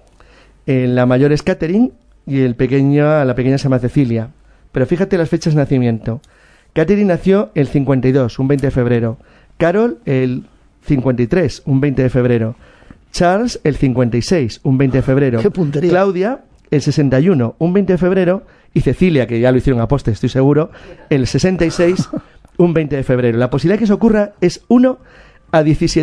La mayor es Catherine y la pequeña se llama Cecilia. Pero fíjate las fechas de nacimiento. Catherine nació el 52, un 20 de febrero. Carol el 53, un 20 de febrero. Charles el 56, un 20 de febrero. ¡Qué puntería! Claudia el 61, un 20 de febrero. Y Cecilia, que ya lo hicieron a poste, estoy seguro, el 66, un 20 de febrero. La posibilidad que eso ocurra es 1 a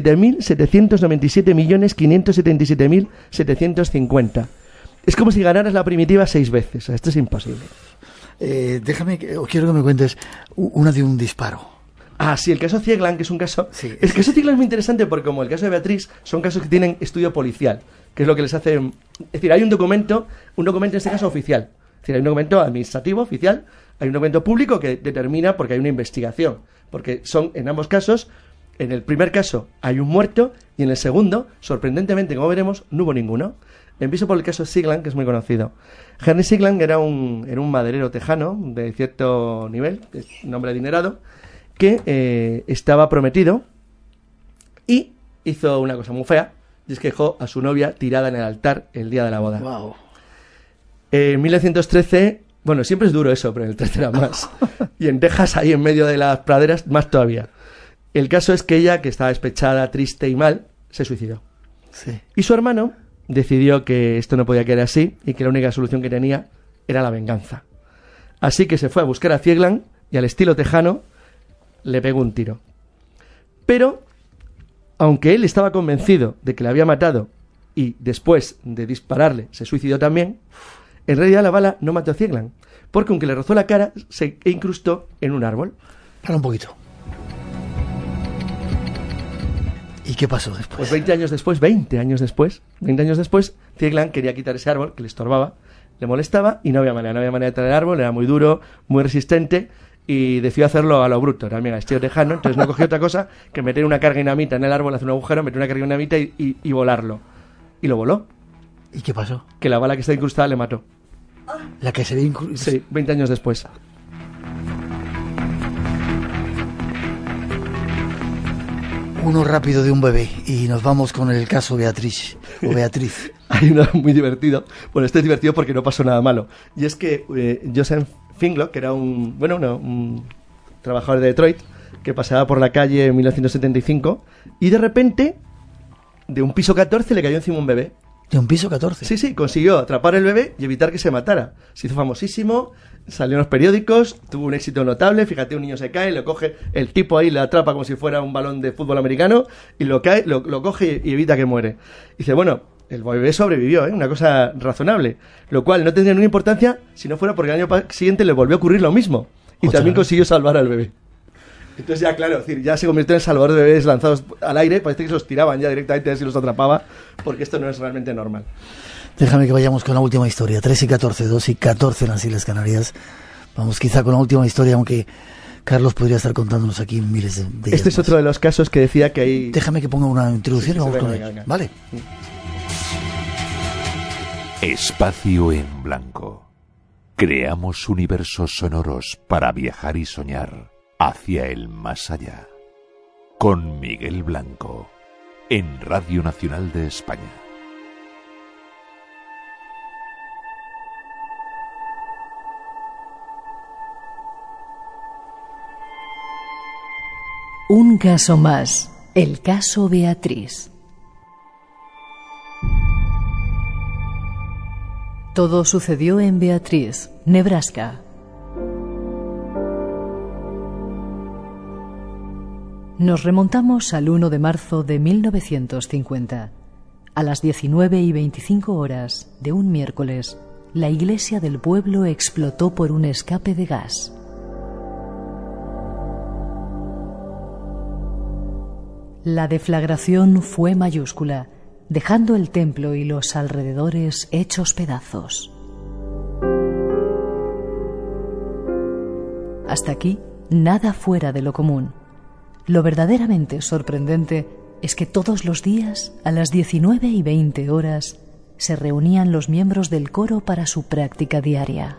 17.797.577.750. Es como si ganaras la primitiva 6 veces. Esto es imposible. Quiero que me cuentes una de un disparo. Ah, sí, el caso Ziegler, que es un caso... Sí, el caso Ziegler es muy interesante porque, como el caso de Beatriz, son casos que tienen estudio policial, que es lo que les hace... Es decir, hay un documento en este caso oficial. Es decir, hay un documento administrativo oficial, hay un documento público que determina porque hay una investigación. Porque son, en ambos casos... En el primer caso hay un muerto y en el segundo, sorprendentemente, como veremos, no hubo ninguno. Empiezo por el caso Ziegler, que es muy conocido. Henry Ziegler era un maderero tejano de cierto nivel, un hombre adinerado, que estaba prometido y hizo una cosa muy fea, y es que dejó a su novia tirada en el altar el día de la boda. Wow. En 1913, bueno, siempre es duro eso, pero en el 13 era más. Y en Texas, ahí en medio de las praderas, más todavía. El caso es que ella, que estaba despechada, triste y mal, se suicidó. Sí. Y su hermano decidió que esto no podía quedar así y que la única solución que tenía era la venganza. Así que se fue a buscar a Ziegler y, al estilo tejano, le pegó un tiro. Pero, aunque él estaba convencido de que la había matado y después de dispararle se suicidó también, en realidad la bala no mató a Ziegler, porque aunque le rozó la cara, se incrustó en un árbol. Para un poquito. ¿Y qué pasó después? Pues 20 años después, Ziegler quería quitar ese árbol que le estorbaba, le molestaba y no había manera de traer el árbol, era muy duro, muy resistente y decidió hacerlo a lo bruto, también a estilo tejano, entonces no cogió otra cosa que meter una carga dinamita en el árbol, hacer un agujero, meter una carga dinamita y volarlo. Y lo voló. ¿Y qué pasó? Que la bala que está incrustada le mató. La que se ve incrustada. Sí, 20 años después. Uno rápido de un bebé y nos vamos con el caso Beatriz. Hay uno muy divertido. Bueno, este es divertido porque no pasó nada malo. Y es que Joseph Finglock, que era un trabajador de Detroit, que paseaba por la calle en 1975 y de repente, de un piso 14 le cayó encima un bebé. De un piso 14. Sí, consiguió atrapar el bebé y evitar que se matara. Se hizo famosísimo, salió en los periódicos, tuvo un éxito notable. Fíjate, un niño se cae, lo coge, el tipo ahí le atrapa como si fuera un balón de fútbol americano y lo coge y evita que muere. Y dice, bueno, el bebé sobrevivió, una cosa razonable, lo cual no tendría ninguna importancia si no fuera porque el año siguiente le volvió a ocurrir lo mismo y también consiguió salvar al bebé. Entonces ya, claro, es decir, ya se convirtió en el salvador de bebés lanzados al aire. Parece que se los tiraban ya directamente a ver si los atrapaba, porque esto no es realmente normal. Déjame que vayamos con la última historia. 3 y 14, 2 y 14 en las Islas Canarias. Vamos quizá con la última historia, aunque Carlos podría estar contándonos aquí miles de ellas. Este es otro de los casos que decía que hay... Déjame que ponga una introducción y vamos con ello. Vale. Espacio en blanco. Creamos universos sonoros para viajar y soñar hacia el más allá. Con Miguel Blanco, en Radio Nacional de España. Un caso más, el caso Beatriz. Todo sucedió en Beatriz, Nebraska. Nos remontamos al 1 de marzo de 1950. A las 19:25 horas de un miércoles, la iglesia del pueblo explotó por un escape de gas. La deflagración fue mayúscula, dejando el templo y los alrededores hechos pedazos. Hasta aquí, nada fuera de lo común. Lo verdaderamente sorprendente es que todos los días, a las 19:20 horas, se reunían los miembros del coro para su práctica diaria.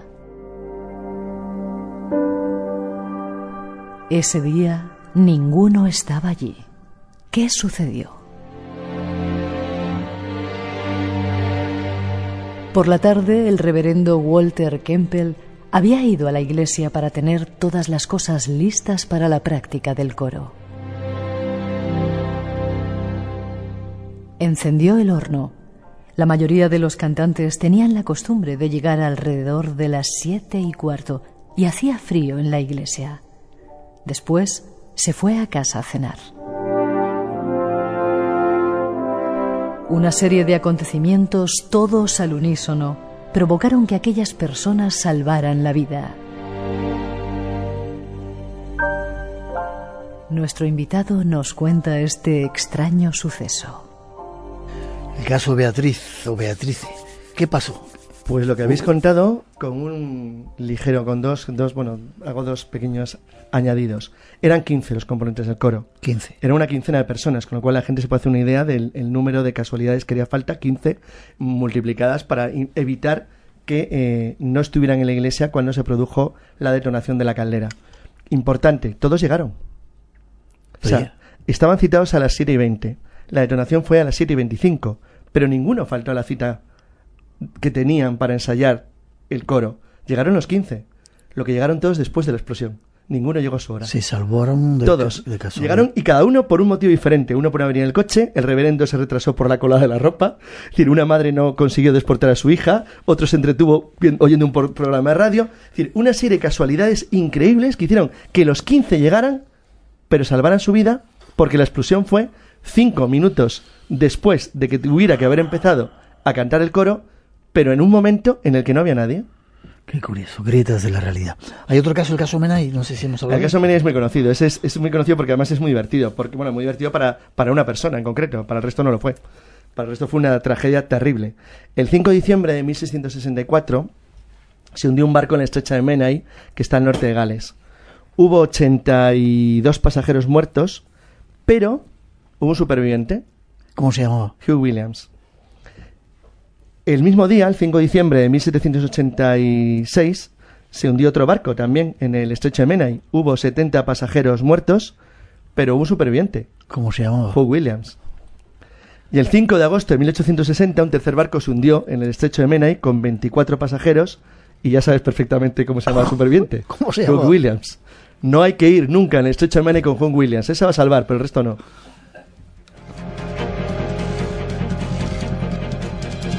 Ese día, ninguno estaba allí. ¿Qué sucedió? Por la tarde, el reverendo Walter Kempel había ido a la iglesia para tener todas las cosas listas para la práctica del coro. Encendió el horno. La mayoría de los cantantes tenían la costumbre de llegar alrededor de las 7:15 y hacía frío en la iglesia. Después se fue a casa a cenar. Una serie de acontecimientos, todos al unísono, provocaron que aquellas personas salvaran la vida. Nuestro invitado nos cuenta este extraño suceso. El caso Beatriz o Beatrice. ¿Qué pasó? Pues lo que habéis contado con un ligero, con dos, hago dos pequeños añadidos. Eran 15 los componentes del coro. 15. Era una quincena de personas, con lo cual la gente se puede hacer una idea del número de casualidades que haría falta, 15 multiplicadas para evitar que no estuvieran en la iglesia cuando se produjo la detonación de la caldera. Importante, todos llegaron. O sea, estaban citados a las 7:20. La detonación fue a las 7:25, pero ninguno faltó a la cita que tenían para ensayar el coro. Llegaron los 15, lo que llegaron todos después de la explosión. Ninguno llegó a su hora. Se salvaron todos. Llegaron y cada uno por un motivo diferente. Uno por haber venido en el coche, el reverendo se retrasó por la colada de la ropa, es decir, una madre no consiguió desportar a su hija, otro se entretuvo oyendo un programa de radio. Es decir, una serie de casualidades increíbles que hicieron que los 15 llegaran, pero salvaran su vida, porque la explosión fue 5 minutos después de que tuviera que haber empezado a cantar el coro, pero en un momento en el que no había nadie. Qué curioso, grietas de la realidad. Hay otro caso, el caso Menai, no sé si hemos hablado. El caso Menai es muy conocido, es muy conocido porque además es muy divertido, porque muy divertido para una persona en concreto, para el resto no lo fue. Para el resto fue una tragedia terrible. El 5 de diciembre de 1664 se hundió un barco en la estrecha de Menai, que está al norte de Gales. Hubo 82 pasajeros muertos, pero hubo un superviviente. ¿Cómo se llamaba? Hugh Williams. El mismo día, el 5 de diciembre de 1786, se hundió otro barco también en el estrecho de Menai. Hubo 70 pasajeros muertos, pero hubo un superviviente. ¿Cómo se llamaba? Hugh Williams. Y el 5 de agosto de 1860, un tercer barco se hundió en el estrecho de Menai con 24 pasajeros, y ya sabes perfectamente cómo se llama el superviviente. ¿Cómo se llama? Hugh Williams. No hay que ir nunca en el estrecho de Menai con Hugh Williams. Esa va a salvar, pero el resto no.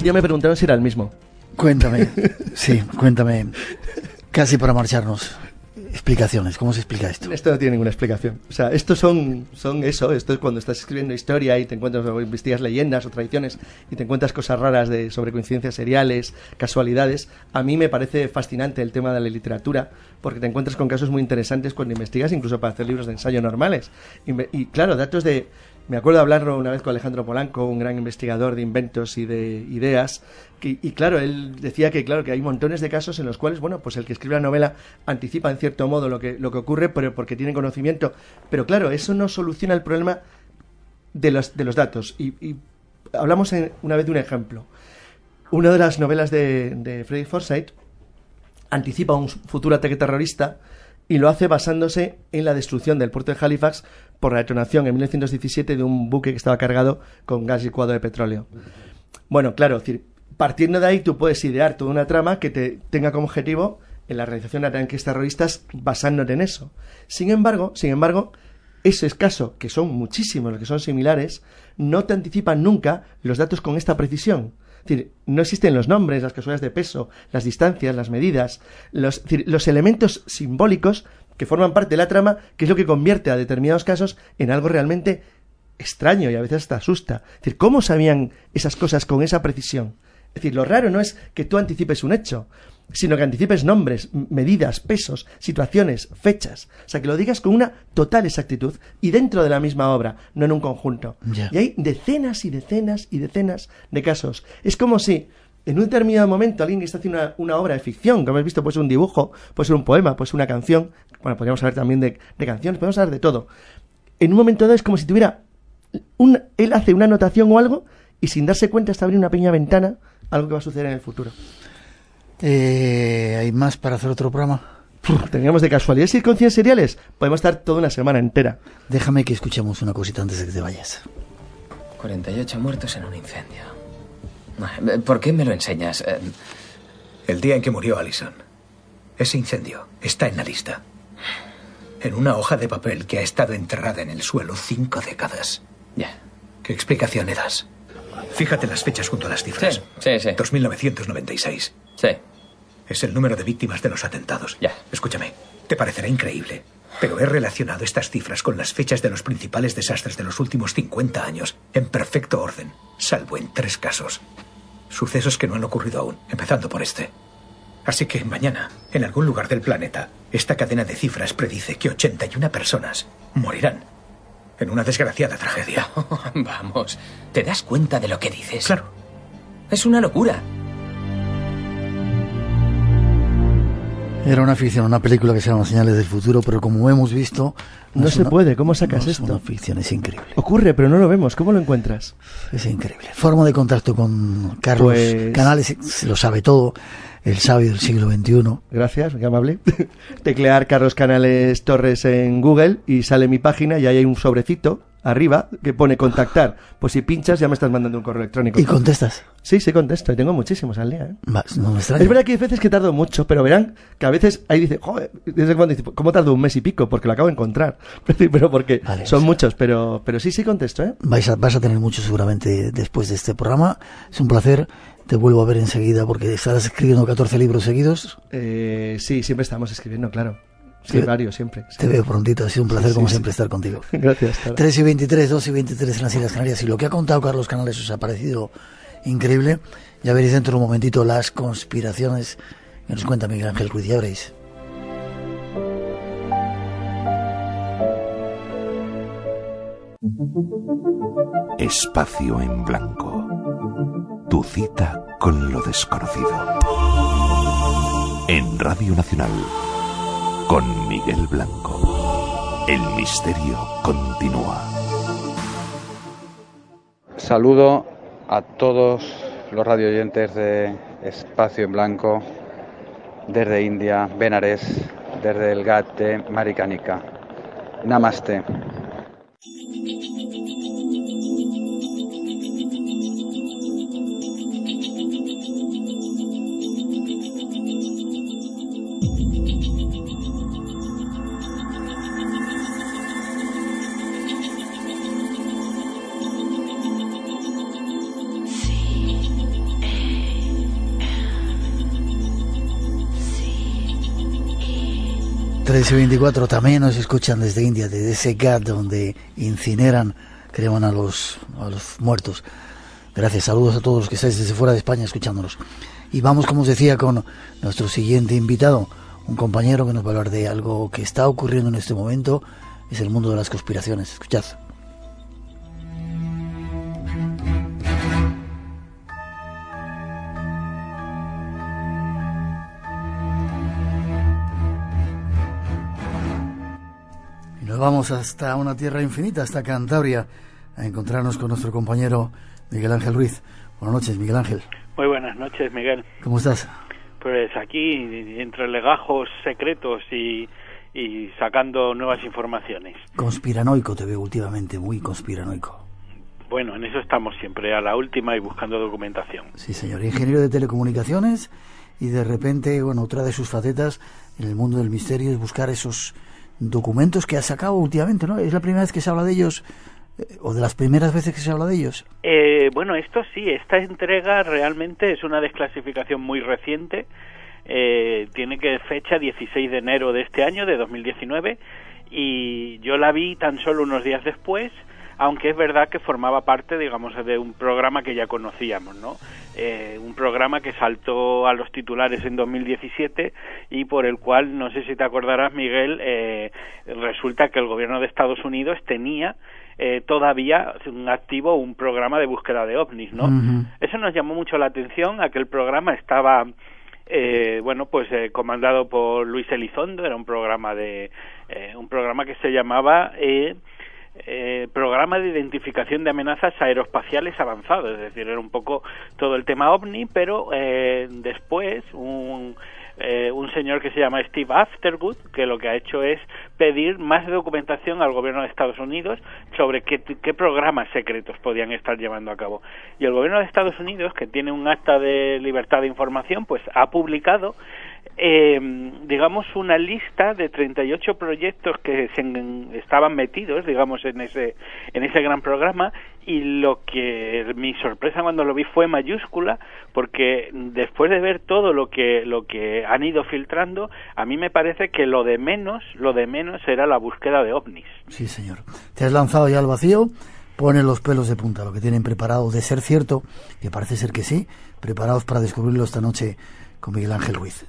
día me preguntaron si era el mismo. Cuéntame, sí, cuéntame, casi para marcharnos. Explicaciones, ¿cómo se explica esto? Esto no tiene ninguna explicación. O sea, estos son eso. Esto es cuando estás escribiendo historia y te encuentras o investigas leyendas o tradiciones y te encuentras cosas raras sobre coincidencias seriales, casualidades. A mí me parece fascinante el tema de la literatura, porque te encuentras con casos muy interesantes cuando investigas, incluso para hacer libros de ensayo normales. Y claro, datos de... Me acuerdo de hablarlo una vez con Alejandro Polanco, un gran investigador de inventos y de ideas, y claro, él decía que claro que hay montones de casos en los cuales, bueno, pues el que escribe la novela anticipa en cierto modo lo que ocurre, pero porque tiene conocimiento. Pero claro, eso no soluciona el problema de los datos. Y hablamos una vez de un ejemplo. Una de las novelas de Freddy Forsyth anticipa un futuro ataque terrorista y lo hace basándose en la destrucción del puerto de Halifax por la detonación en 1917 de un buque que estaba cargado con gas licuado de petróleo. Bueno, claro, es decir, partiendo de ahí tú puedes idear toda una trama que te tenga como objetivo en la realización de ataques terroristas basándote en eso. Sin embargo, ese caso, que son muchísimos los que son similares, no te anticipan nunca los datos con esta precisión. Es decir, no existen los nombres, las casualidades de peso, las distancias, las medidas, los elementos simbólicos que forman parte de la trama, que es lo que convierte a determinados casos en algo realmente extraño y a veces hasta asusta. Es decir, ¿cómo sabían esas cosas con esa precisión? Es decir, lo raro no es que tú anticipes un hecho, sino que anticipes nombres, medidas, pesos, situaciones, fechas. O sea, que lo digas con una total exactitud y dentro de la misma obra, no en un conjunto. Yeah. Y hay decenas y decenas y decenas de casos. Es como si en un determinado momento alguien que está haciendo una obra de ficción, como has visto, puede ser un dibujo, puede ser un poema, puede ser una canción. Bueno, podríamos hablar también de canciones, podemos hablar de todo. En un momento dado es como si tuviera... él hace una anotación o algo y sin darse cuenta está abriendo una pequeña ventana, algo que va a suceder en el futuro. ¿Hay más para hacer otro programa? Tendríamos de casualidades y coincidencias seriales. Podemos estar toda una semana entera. Déjame que escuchemos una cosita antes de que te vayas. 48 muertos en un incendio. ¿Por qué me lo enseñas? El día en que murió Allison. Ese incendio está en la lista. En una hoja de papel que ha estado enterrada en el suelo 5 décadas. Ya. ¿Qué explicación le das? Fíjate las fechas junto a las cifras. Sí. 2996. Sí. Es el número de víctimas de los atentados. Ya. Escúchame, te parecerá increíble, pero he relacionado estas cifras con las fechas de los principales desastres de los últimos 50 años, en perfecto orden, salvo en 3 casos. Sucesos que no han ocurrido aún, empezando por este. Así que mañana, en algún lugar del planeta, esta cadena de cifras predice que 81 personas morirán en una desgraciada tragedia. Vamos, ¿te das cuenta de lo que dices? Claro. Es una locura. Era una ficción, una película que se llama Señales del Futuro, pero como hemos visto... No se puede, ¿cómo sacas no esto? Es una ficción, es increíble. Ocurre, pero no lo vemos, ¿cómo lo encuentras? Es increíble. Forma de contacto con Carlos Canales, se lo sabe todo, el sabio del siglo XXI. Gracias, qué amable. Teclear Carlos Canales Torres en Google y sale mi página y ahí hay un sobrecito arriba que pone contactar. Pues si pinchas ya me estás mandando un correo electrónico. ¿Y contestas? Sí, contesto. Y tengo muchísimos al día, ¿eh? No me extraña. Es verdad que hay veces que tardo mucho, pero verán que a veces ahí dice, joder, desde cuando dice, ¿cómo tardo un mes y pico? Porque lo acabo de encontrar. Pero porque vale, son muchos, pero sí contesto, ¿eh? Vas a tener mucho seguramente después de este programa. Es un placer. Te vuelvo a ver enseguida porque estarás escribiendo 14 libros seguidos. Sí, siempre estamos escribiendo, claro. Sí, varios, siempre. Sí. Te veo prontito, ha sido un placer como siempre estar contigo. Gracias. 3:23, 2:23 en las Islas Canarias. Y lo que ha contado Carlos Canales os ha parecido increíble. Ya veréis dentro de un momentito las conspiraciones que nos cuenta Miguel Ángel Ruiz, ya veréis. Espacio en Blanco. Tu cita con lo desconocido. En Radio Nacional. Con Miguel Blanco. El misterio continúa. Saludo a todos los radioyentes de Espacio en Blanco, desde India, Benares, desde el GAT de Maricanica. Namaste. 13:24, también nos escuchan desde India, desde ese GAT donde incineran, creman a los muertos. Gracias, saludos a todos los que estáis desde fuera de España escuchándonos. Y vamos, como os decía, con nuestro siguiente invitado, un compañero que nos va a hablar de algo que está ocurriendo en este momento, es el mundo de las conspiraciones. Escuchad. Nos vamos hasta una tierra infinita, hasta Cantabria, a encontrarnos con nuestro compañero Miguel Ángel Ruiz. Buenas noches, Miguel Ángel. Muy buenas noches, Miguel. ¿Cómo estás? Pues aquí, entre legajos secretos y sacando nuevas informaciones. Conspiranoico te veo últimamente, muy conspiranoico. Bueno, en eso estamos siempre, a la última y buscando documentación. Sí, señor. Ingeniero de telecomunicaciones y de repente, bueno, otra de sus facetas en el mundo del misterio es buscar esos documentos que ha sacado últimamente, ¿no? ¿Es la primera vez que se habla de ellos o de las primeras veces que se habla de ellos? Bueno, esto sí, esta entrega realmente es una desclasificación muy reciente. Tiene que fecha 16 de enero de este año, de 2019, y yo la vi tan solo unos días después, aunque es verdad que formaba parte, digamos, de un programa que ya conocíamos, ¿no? Un programa que saltó a los titulares en 2017 y por el cual, no sé si te acordarás, Miguel, resulta que el gobierno de Estados Unidos tenía todavía activo un programa de búsqueda de ovnis, ¿no? Uh-huh. Eso nos llamó mucho la atención. Aquel programa estaba comandado por Luis Elizondo. Era un programa que se llamaba Programa de Identificación de Amenazas Aeroespaciales Avanzados, es decir, era un poco todo el tema ovni, pero después un señor que se llama Steve Aftergood, que lo que ha hecho es pedir más documentación al gobierno de Estados Unidos sobre qué programas secretos podían estar llevando a cabo. Y el gobierno de Estados Unidos, que tiene un acta de libertad de información, pues ha publicado digamos una lista de 38 proyectos que estaban metidos, digamos, en ese gran programa, y mi sorpresa cuando lo vi fue mayúscula, porque después de ver todo lo que han ido filtrando, a mí me parece que lo de menos era la búsqueda de ovnis. Sí, señor. Te has lanzado ya al vacío. Ponen los pelos de punta, lo que tienen preparado, de ser cierto, que parece ser que sí, preparados para descubrirlo esta noche con Miguel Ángel Ruiz.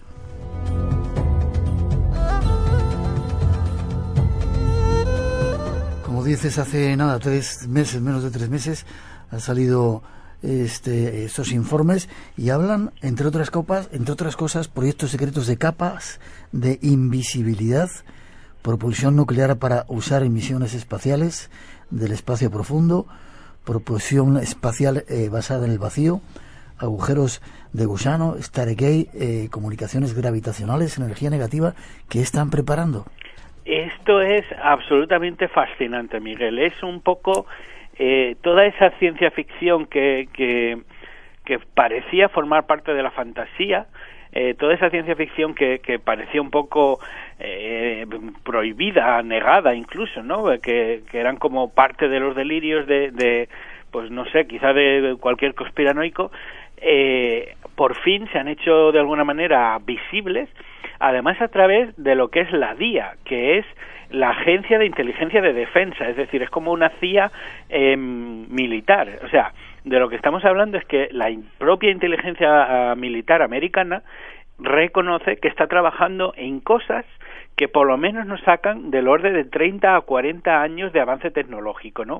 Como dices, hace nada, 3 meses, menos de 3 meses, han salido estos informes y hablan, entre otras cosas, proyectos secretos de capas de invisibilidad, propulsión nuclear para usar en misiones espaciales del espacio profundo, propulsión espacial basada en el vacío, agujeros de gusano, Stargate, comunicaciones gravitacionales, energía negativa. ¿Qué están preparando? Esto es absolutamente fascinante, Miguel. Es un poco toda esa ciencia ficción que parecía formar parte de la fantasía, toda esa ciencia ficción que parecía un poco prohibida, negada incluso, ¿no? Que eran como parte de los delirios de pues no sé, quizá de cualquier conspiranoico, por fin se han hecho de alguna manera visibles, además a través de lo que es la DIA, que es la Agencia de Inteligencia de Defensa, es decir, es como una CIA militar. O sea, de lo que estamos hablando es que la propia inteligencia militar americana reconoce que está trabajando en cosas que por lo menos nos sacan del orden de 30 a 40 años de avance tecnológico, ¿no?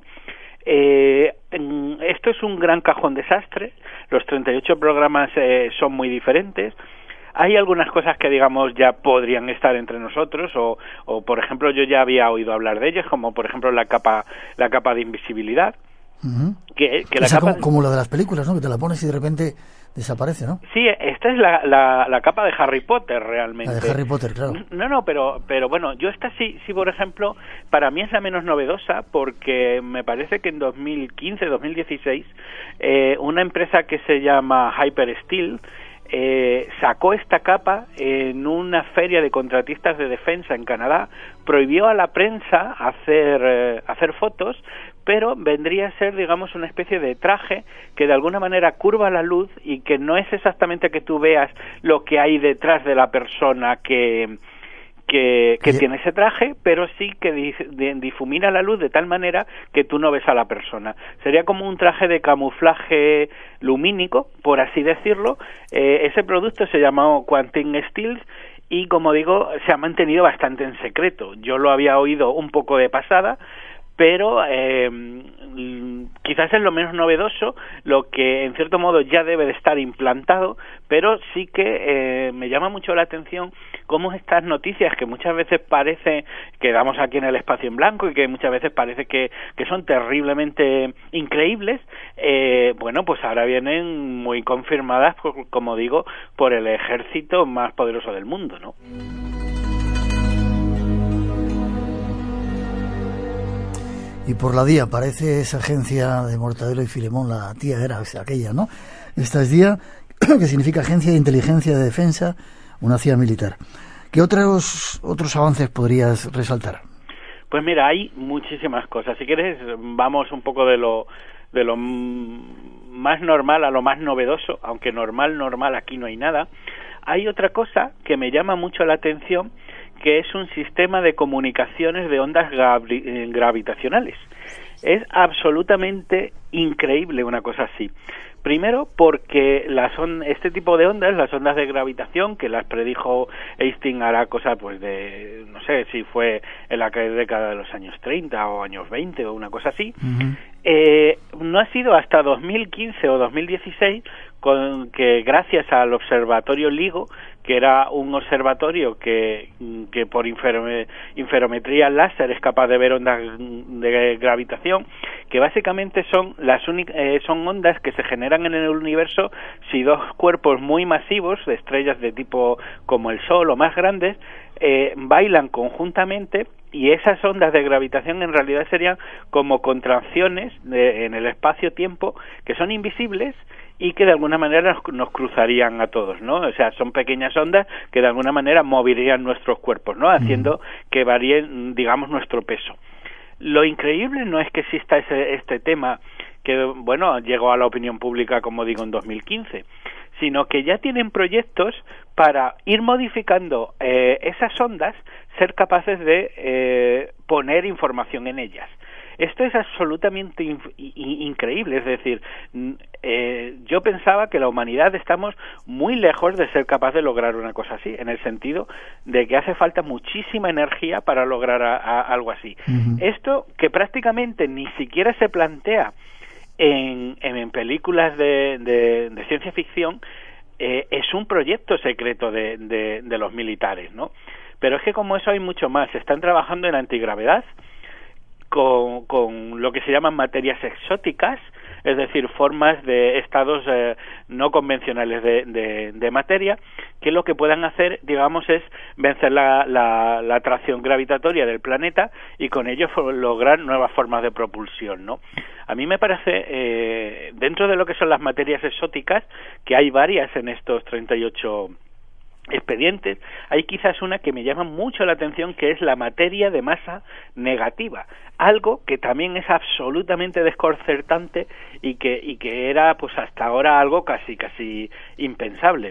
Esto es un gran cajón desastre. Los 38 programas son muy diferentes. Hay algunas cosas que, digamos, ya podrían estar entre nosotros, o por ejemplo, yo ya había oído hablar de ellas, como por ejemplo la capa de invisibilidad. Uh-huh. Que la capa como la de las películas, ¿no? Que te la pones y de repente desaparece, ¿no? Sí, esta es la capa de Harry Potter, realmente. La de Harry Potter, claro. No, pero bueno, yo esta sí, por ejemplo, para mí es la menos novedosa, porque me parece que en 2015, 2016, una empresa que se llama Hypersteel sacó esta capa en una feria de contratistas de defensa en Canadá, prohibió a la prensa hacer fotos, pero vendría a ser, digamos, una especie de traje que de alguna manera curva la luz y que no es exactamente que tú veas lo que hay detrás de la persona que que tiene ese traje, pero sí que difumina la luz de tal manera que tú no ves a la persona. Sería como un traje de camuflaje lumínico, por así decirlo. Ese producto se llama Quantum Steels y, como digo, se ha mantenido bastante en secreto. Yo lo había oído un poco de pasada, pero quizás es lo menos novedoso, lo que en cierto modo ya debe de estar implantado, pero sí que me llama mucho la atención cómo estas noticias que muchas veces parece que damos aquí en el Espacio en Blanco y que muchas veces parece que son terriblemente increíbles, bueno, pues ahora vienen muy confirmadas, como digo, por el ejército más poderoso del mundo, ¿no? Y por la DIA aparece esa agencia de Mortadelo y Filemón, la tía era aquella, ¿no? Esta es DIA, que significa Agencia de Inteligencia de Defensa, una CIA militar. ¿Qué otros avances podrías resaltar? Pues mira, hay muchísimas cosas. Si quieres, vamos un poco de lo más normal a lo más novedoso, aunque normal aquí no hay nada. Hay otra cosa que me llama mucho la atención, que es un sistema de comunicaciones de ondas gravitacionales. Es absolutamente increíble una cosa así. Primero, porque este tipo de ondas, las ondas de gravitación, que las predijo Einstein hará cosa pues de, no sé si fue en la década de los años 30 o años 20 o una cosa así, no ha sido hasta 2015 o 2016 que gracias al observatorio LIGO, que era un observatorio que por inferometría láser es capaz de ver ondas de gravitación, que básicamente son son ondas que se generan en el universo si dos cuerpos muy masivos de estrellas de tipo como el Sol o más grandes bailan conjuntamente, y esas ondas de gravitación en realidad serían como contracciones en el espacio-tiempo que son invisibles y que de alguna manera nos cruzarían a todos, ¿no? O sea, son pequeñas ondas que de alguna manera moverían nuestros cuerpos, ¿no? Haciendo que varíen, digamos, nuestro peso. Lo increíble no es que exista este tema que, bueno, llegó a la opinión pública, como digo, en 2015, sino que ya tienen proyectos para ir modificando esas ondas, ser capaces de poner información en ellas. Esto es absolutamente increíble, es decir, yo pensaba que la humanidad estamos muy lejos de ser capaz de lograr una cosa así, en el sentido de que hace falta muchísima energía para lograr algo así. Esto que prácticamente ni siquiera se plantea en películas de ciencia ficción, es un proyecto secreto de los militares, ¿no? Pero es que como eso hay mucho más. Están trabajando en antigravedad, con lo que se llaman materias exóticas, es decir, formas de estados no convencionales de materia, que lo que puedan hacer, digamos, es vencer la atracción gravitatoria del planeta y con ello lograr nuevas formas de propulsión, ¿no? A mí me parece, dentro de lo que son las materias exóticas, que hay varias en estos 38 expedientes, hay quizás una que me llama mucho la atención, que es la materia de masa negativa, algo que también es absolutamente desconcertante y que era pues hasta ahora algo casi impensable.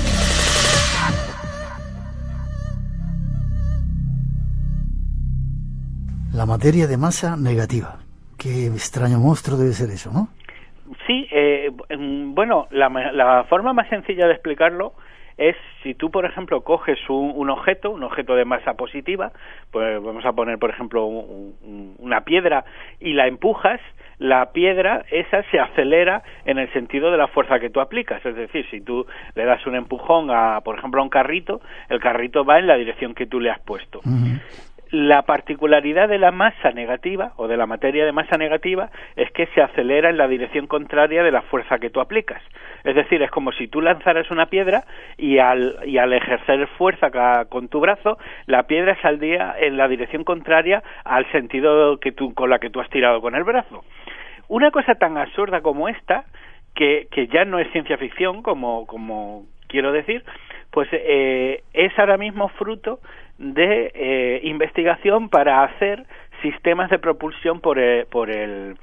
La materia de masa negativa. Qué extraño monstruo debe ser eso, ¿no? Sí, bueno, la forma más sencilla de explicarlo es si tú, por ejemplo, coges un objeto de masa positiva, pues vamos a poner, por ejemplo, una piedra, y la empujas, la piedra esa se acelera en el sentido de la fuerza que tú aplicas. Es decir, si tú le das un empujón por ejemplo, a un carrito, el carrito va en la dirección que tú le has puesto. La particularidad de la masa negativa o de la materia de masa negativa es que se acelera en la dirección contraria de la fuerza que tú aplicas. Es decir, es como si tú lanzaras una piedra y al ejercer fuerza con tu brazo, la piedra saldría en la dirección contraria al sentido con la que tú has tirado con el brazo. Una cosa tan absurda como esta, que ya no es ciencia ficción, como quiero decir, pues es ahora mismo fruto de investigación para hacer sistemas de propulsión por el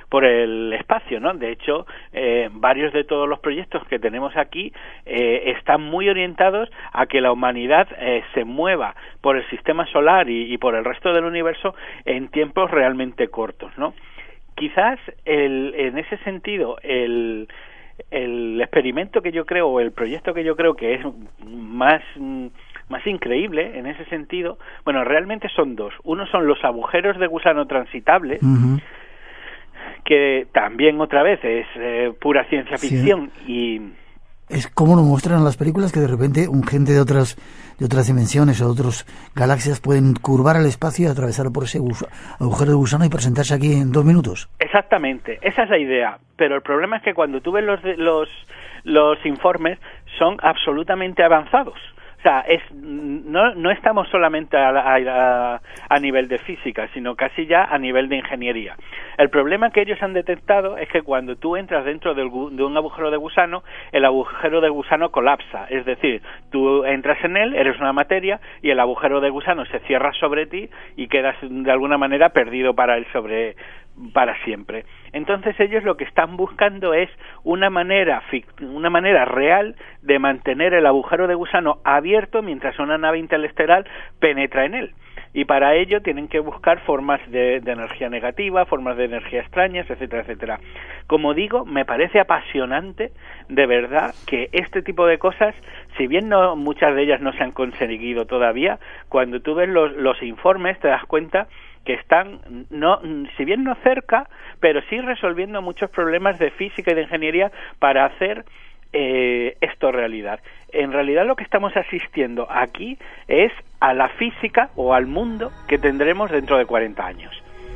por el espacio, ¿no? De hecho, varios de todos los proyectos que tenemos aquí están muy orientados a que la humanidad se mueva por el sistema solar y por el resto del universo en tiempos realmente cortos, ¿no? Quizás en ese sentido el experimento que yo creo, o el proyecto que yo creo que es más increíble en ese sentido, bueno, realmente son dos. Uno son los agujeros de gusano transitables, que también otra vez es pura ciencia ficción, y es como nos muestran en las películas, que de repente un gente de otras dimensiones o de otras galaxias pueden curvar al espacio y atravesar por ese agujero de gusano y presentarse aquí en 2 minutos. Exactamente, esa es la idea. Pero el problema es que cuando tú ves los informes, son absolutamente avanzados. O sea, no estamos solamente a nivel de física, sino casi ya a nivel de ingeniería. El problema que ellos han detectado es que cuando tú entras dentro de un agujero de gusano, el agujero de gusano colapsa. Es decir, tú entras en él, eres una materia, y el agujero de gusano se cierra sobre ti y quedas de alguna manera perdido para siempre. Entonces ellos lo que están buscando es una manera real de mantener el agujero de gusano abierto mientras una nave interestelar penetra en él. Y para ello tienen que buscar formas de energía negativa, formas de energía extrañas, etcétera, etcétera. Como digo, me parece apasionante, de verdad, que este tipo de cosas, si bien muchas de ellas no se han conseguido todavía, cuando tú ves los informes te das cuenta que están, si bien no cerca, pero sí resolviendo muchos problemas de física y de ingeniería para hacer esto realidad. En realidad lo que estamos asistiendo aquí es a la física o al mundo que tendremos dentro de 40 años.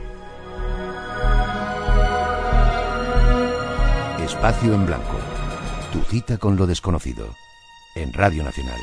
Espacio en Blanco. Tu cita con lo desconocido. En Radio Nacional.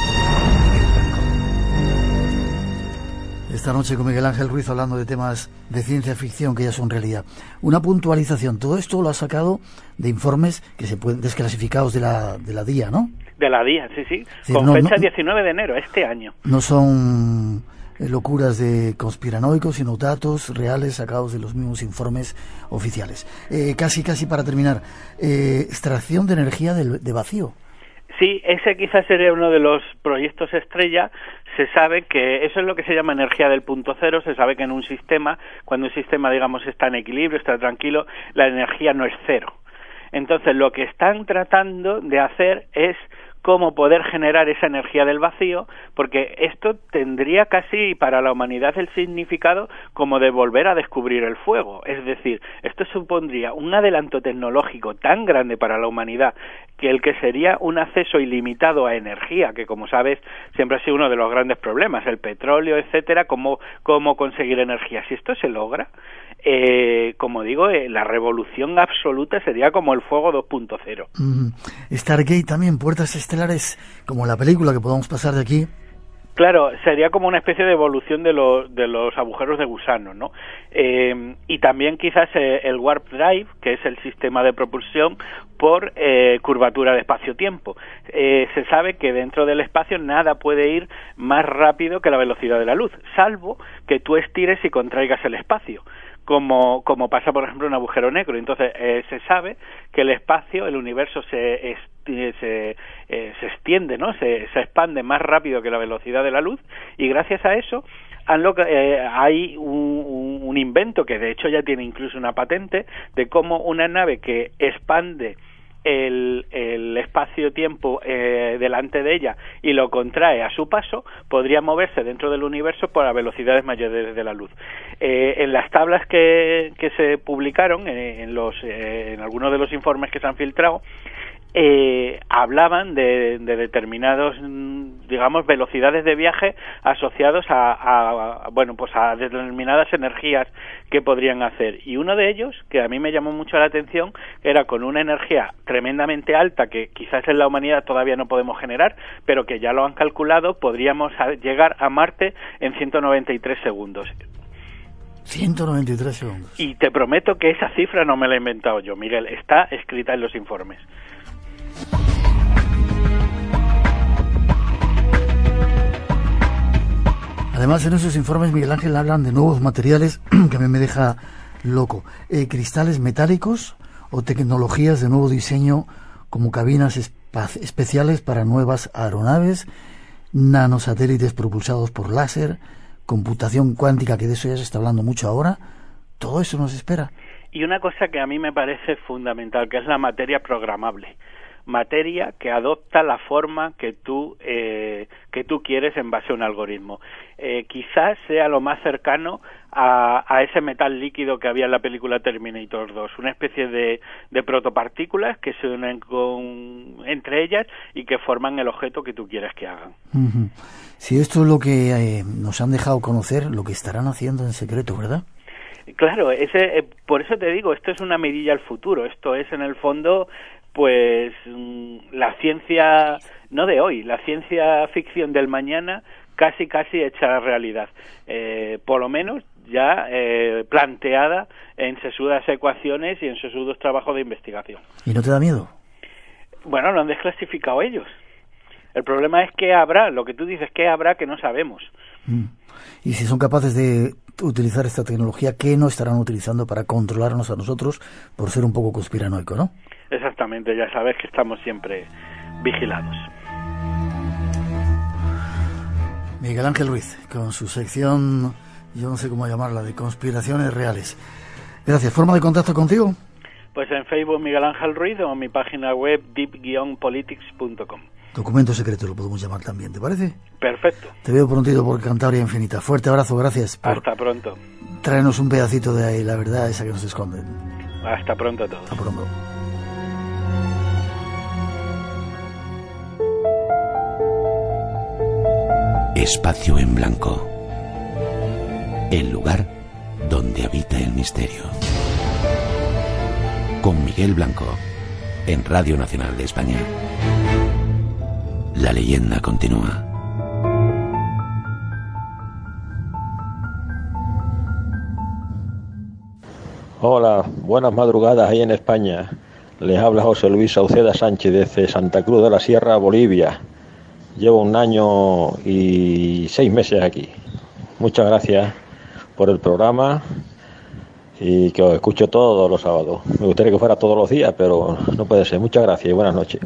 Esta noche con Miguel Ángel Ruiz hablando de temas de ciencia ficción que ya son realidad. Una puntualización, todo esto lo ha sacado de informes que se pueden desclasificados de la DIA, ¿no? De la DIA, sí, con fecha 19 de enero, este año. No son locuras de conspiranoicos, sino datos reales sacados de los mismos informes oficiales. Casi para terminar, extracción de energía de vacío. Sí, ese quizás sería uno de los proyectos estrella. Se sabe que eso es lo que se llama energía del punto cero. Se sabe que en un sistema, cuando un sistema, digamos, está en equilibrio, está tranquilo, la energía no es cero. Entonces, lo que están tratando de hacer es cómo poder generar esa energía del vacío, porque esto tendría casi para la humanidad el significado como de volver a descubrir el fuego. Es decir, esto supondría un adelanto tecnológico tan grande para la humanidad que el que sería un acceso ilimitado a energía, que como sabes siempre ha sido uno de los grandes problemas, el petróleo, etcétera, cómo conseguir energía. Si esto se logra, como digo, la revolución absoluta sería como el fuego 2.0. Stargate también, puertas estelares, como la película que podamos pasar de aquí. Claro, sería como una especie de evolución de los agujeros de gusano, ¿no? Y también quizás el Warp Drive, que es el sistema de propulsión por curvatura de espacio-tiempo. Se sabe que dentro del espacio nada puede ir más rápido que la velocidad de la luz, salvo que tú estires y contraigas el espacio. Como pasa, por ejemplo, en un agujero negro. Entonces, se sabe que el espacio, el universo se extiende, ¿no? Se expande más rápido que la velocidad de la luz, y gracias a eso hay un invento que de hecho ya tiene incluso una patente de cómo una nave que expande el espacio-tiempo delante de ella y lo contrae a su paso, podría moverse dentro del universo por a velocidades mayores de la luz. En las tablas que se publicaron, en algunos de los informes que se han filtrado, hablaban de determinados, digamos, velocidades de viaje asociados a determinadas energías que podrían hacer, y uno de ellos, que a mí me llamó mucho la atención, era con una energía tremendamente alta que quizás en la humanidad todavía no podemos generar, pero que ya lo han calculado, podríamos llegar a Marte en 193 segundos. 193 segundos. Y te prometo que esa cifra no me la he inventado yo, Miguel, está escrita en los informes. Además, en esos informes, Miguel Ángel, hablan de nuevos materiales que a mí me deja loco. ¿Cristales metálicos o tecnologías de nuevo diseño como cabinas especiales para nuevas aeronaves, nanosatélites propulsados por láser, computación cuántica, que de eso ya se está hablando mucho ahora? Todo eso nos espera. Y una cosa que a mí me parece fundamental, que es la materia programable. Materia que adopta la forma que tú quieres en base a un algoritmo. Quizás sea lo más cercano a ese metal líquido que había en la película Terminator 2, una especie de protopartículas que se unen entre ellas y que forman el objeto que tú quieres que hagan. Uh-huh. Si esto es lo que nos han dejado conocer, lo que estarán haciendo en secreto, ¿verdad? Claro, por eso te digo, esto es una mirilla al futuro, esto es en el fondo pues la ciencia, no de hoy, la ciencia ficción del mañana casi hecha a realidad, por lo menos ya planteada en sesudas ecuaciones y en sesudos trabajos de investigación. ¿Y no te da miedo? Bueno, lo han desclasificado ellos. El problema es que habrá, lo que tú dices, que habrá que no sabemos. Y si son capaces de utilizar esta tecnología, ¿qué no estarán utilizando para controlarnos a nosotros por ser un poco conspiranoico, no? Exactamente, ya sabes que estamos siempre vigilados. Miguel Ángel Ruiz, con su sección, yo no sé cómo llamarla, de conspiraciones reales. Gracias. ¿Forma de contacto contigo? Pues en Facebook Miguel Ángel Ruiz o en mi página web deep-politics.com. Documento secreto lo podemos llamar también, ¿te parece? Perfecto. Te veo prontito por Cantabria Infinita. Fuerte abrazo, gracias por hasta pronto. Traernos un pedacito de ahí, la verdad esa que nos esconden. Hasta pronto a todos. Hasta pronto. Espacio en Blanco. El lugar donde habita el misterio. Con Miguel Blanco, en Radio Nacional de España. La leyenda continúa. Hola, buenas madrugadas ahí en España. Les habla José Luis Sauceda Sánchez desde Santa Cruz de la Sierra, Bolivia. Llevo 1 año y 6 meses aquí. Muchas gracias por el programa y que os escucho todos los sábados. Me gustaría que fuera todos los días, pero no puede ser. Muchas gracias y buenas noches.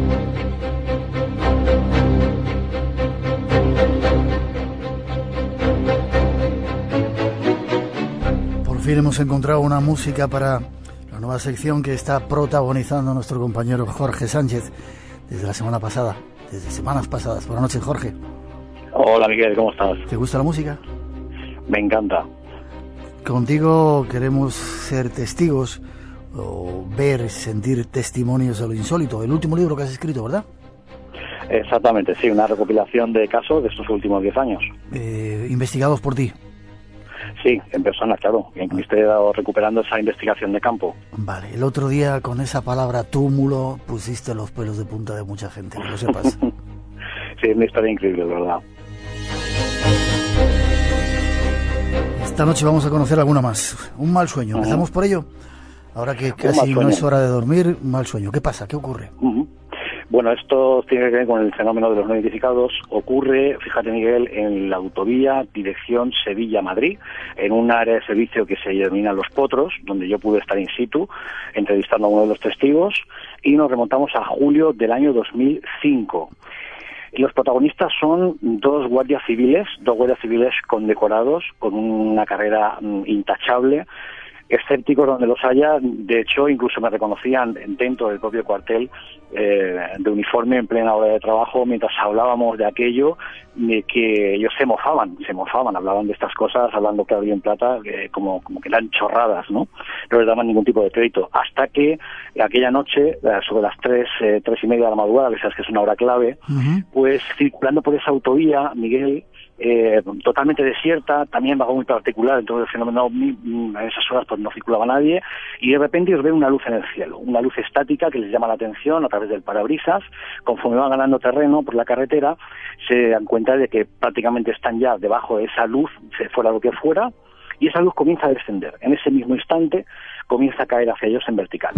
Por fin hemos encontrado una música para la nueva sección que está protagonizando nuestro compañero Jorge Sánchez desde la semana pasada. Desde semanas pasadas. Buenas noches, Jorge. Hola, Miguel, ¿cómo estás? ¿Te gusta la música? Me encanta. Contigo queremos ser testigos o ver, sentir testimonios de lo insólito. El último libro que has escrito, ¿verdad? Exactamente, sí, una recopilación de casos de estos últimos 10 años. ¿Investigados por ti? Sí, en persona, claro. Me estoy recuperando esa investigación de campo. Vale, el otro día con esa palabra túmulo pusiste los pelos de punta de mucha gente, que lo sepas. Sí, es una historia increíble, de verdad. Esta noche vamos a conocer alguna más. Un mal sueño. ¿Empezamos por ello? Ahora que casi no es hora de dormir, un mal sueño. ¿Qué pasa? ¿Qué ocurre? Bueno, esto tiene que ver con el fenómeno de los no identificados. Ocurre, fíjate, Miguel, en la autovía dirección Sevilla-Madrid, en un área de servicio que se denomina Los Potros, donde yo pude estar in situ, entrevistando a uno de los testigos, y nos remontamos a julio del año 2005. Y los protagonistas son dos guardias civiles condecorados, con una carrera intachable, escépticos donde los haya. De hecho, incluso me reconocían dentro del propio cuartel de uniforme en plena hora de trabajo, mientras hablábamos de aquello, de que ellos se mofaban, hablaban de estas cosas, hablando claro y en plata, como que eran chorradas, ¿no? No les daban ningún tipo de crédito, hasta que aquella noche, sobre las 3:30 de la madrugada, que sabes que es una hora clave, pues circulando por esa autovía, Miguel, totalmente desierta, también algo muy particular, entonces el fenómeno OVNI, a esas horas pues no circulaba nadie, y de repente ellos ven una luz en el cielo, una luz estática que les llama la atención a través del parabrisas. Conforme van ganando terreno por la carretera, se dan cuenta de que prácticamente están ya debajo de esa luz, fuera lo que fuera, y esa luz comienza a descender. En ese mismo instante comienza a caer hacia ellos en vertical.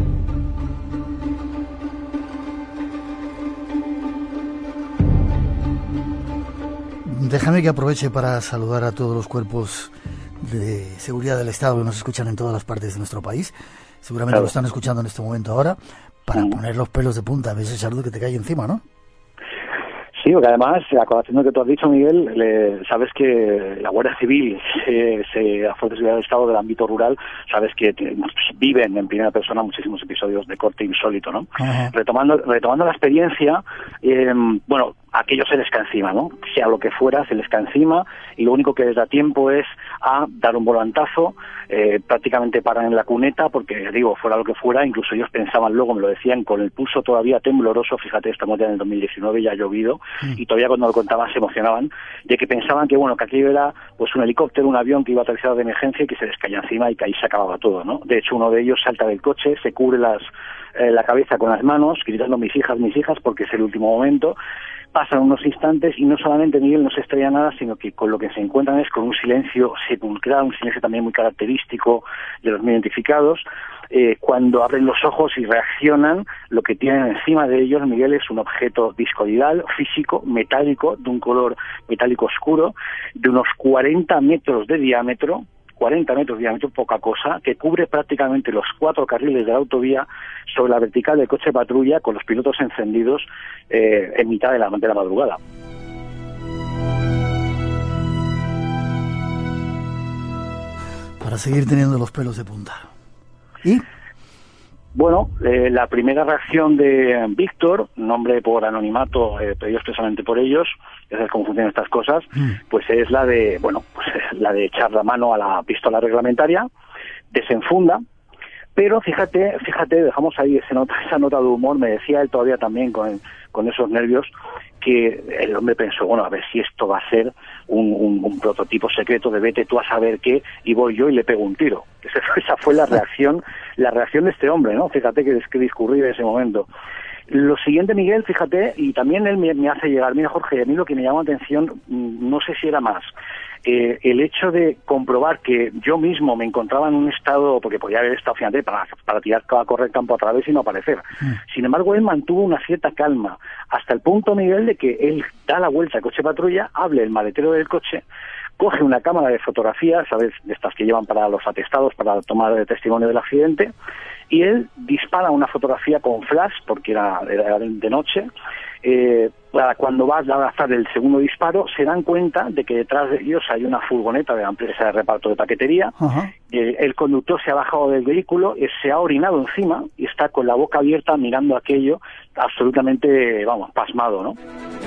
Déjame que aproveche para saludar a todos los cuerpos de Seguridad del Estado que nos escuchan en todas las partes de nuestro país. Seguramente Claro. lo están escuchando en este momento ahora, para poner los pelos de punta a veces, Sardu, que te cae encima, ¿no? Sí, porque además, a colación de lo que tú has dicho, Miguel, sabes que la Guardia Civil, la Fuerza de Seguridad del Estado del ámbito rural, sabes que viven en primera persona muchísimos episodios de corte insólito, ¿no? Ajá. Retomando la experiencia, bueno, aquello se les cae encima, ¿no? Sea lo que fuera, se les cae encima, y lo único que les da tiempo es a dar un volantazo, prácticamente paran en la cuneta, porque, digo, fuera lo que fuera, incluso ellos pensaban luego, me lo decían, con el pulso todavía tembloroso, fíjate, estamos ya en el 2019, ya ha llovido, y todavía cuando lo contaban se emocionaban, de que pensaban que, bueno, que aquello era pues un helicóptero, un avión que iba a aterrizar de emergencia y que se les caía encima y que ahí se acababa todo, ¿no? De hecho, uno de ellos salta del coche, se cubre la cabeza con las manos, gritando mis hijas, porque es el último momento. Pasan unos instantes y no solamente, Miguel, no se estrella nada, sino que con lo que se encuentran es con un silencio sepulcral, un silencio también muy característico de los no identificados. Cuando abren los ojos y reaccionan, lo que tienen encima de ellos, Miguel, es un objeto discoidal, físico, metálico, de un color metálico oscuro, de unos 40 metros de diámetro, poca cosa, que cubre prácticamente los 4 carriles de la autovía sobre la vertical del coche patrulla, con los pilotos encendidos en mitad de la madrugada. Para seguir teniendo los pelos de punta. ¿Y? Bueno, la primera reacción de Víctor, nombre por anonimato, pedido expresamente por ellos, ya sabes cómo funcionan estas cosas, pues es la de echar la mano a la pistola reglamentaria, desenfunda, pero fíjate, dejamos ahí esa nota de humor, me decía él todavía también con esos nervios, que el hombre pensó, bueno, a ver si esto va a ser un prototipo secreto de vete tú a saber qué, y voy yo y le pego un tiro. Esa fue la reacción de este hombre, ¿no? Fíjate que discurrió en ese momento. Lo siguiente, Miguel, fíjate, y también él me hace llegar, mira, Jorge, a mí lo que me llamó la atención, no sé si era más, el hecho de comprobar que yo mismo me encontraba en un estado, porque podía haber estado, fíjate, para tirar a correr campo a través y no aparecer. Sin embargo, él mantuvo una cierta calma, hasta el punto, Miguel, de que él da la vuelta al coche patrulla, abre el maletero del coche, coge una cámara de fotografía, ¿sabes?, de estas que llevan para los atestados, para tomar testimonio del accidente, y él dispara una fotografía con flash, porque era de noche. Para cuando va a lanzar el segundo disparo, se dan cuenta de que detrás de ellos hay una furgoneta de la empresa de reparto de paquetería. El conductor se ha bajado del vehículo, se ha orinado encima y está con la boca abierta mirando aquello, absolutamente, pasmado, ¿no?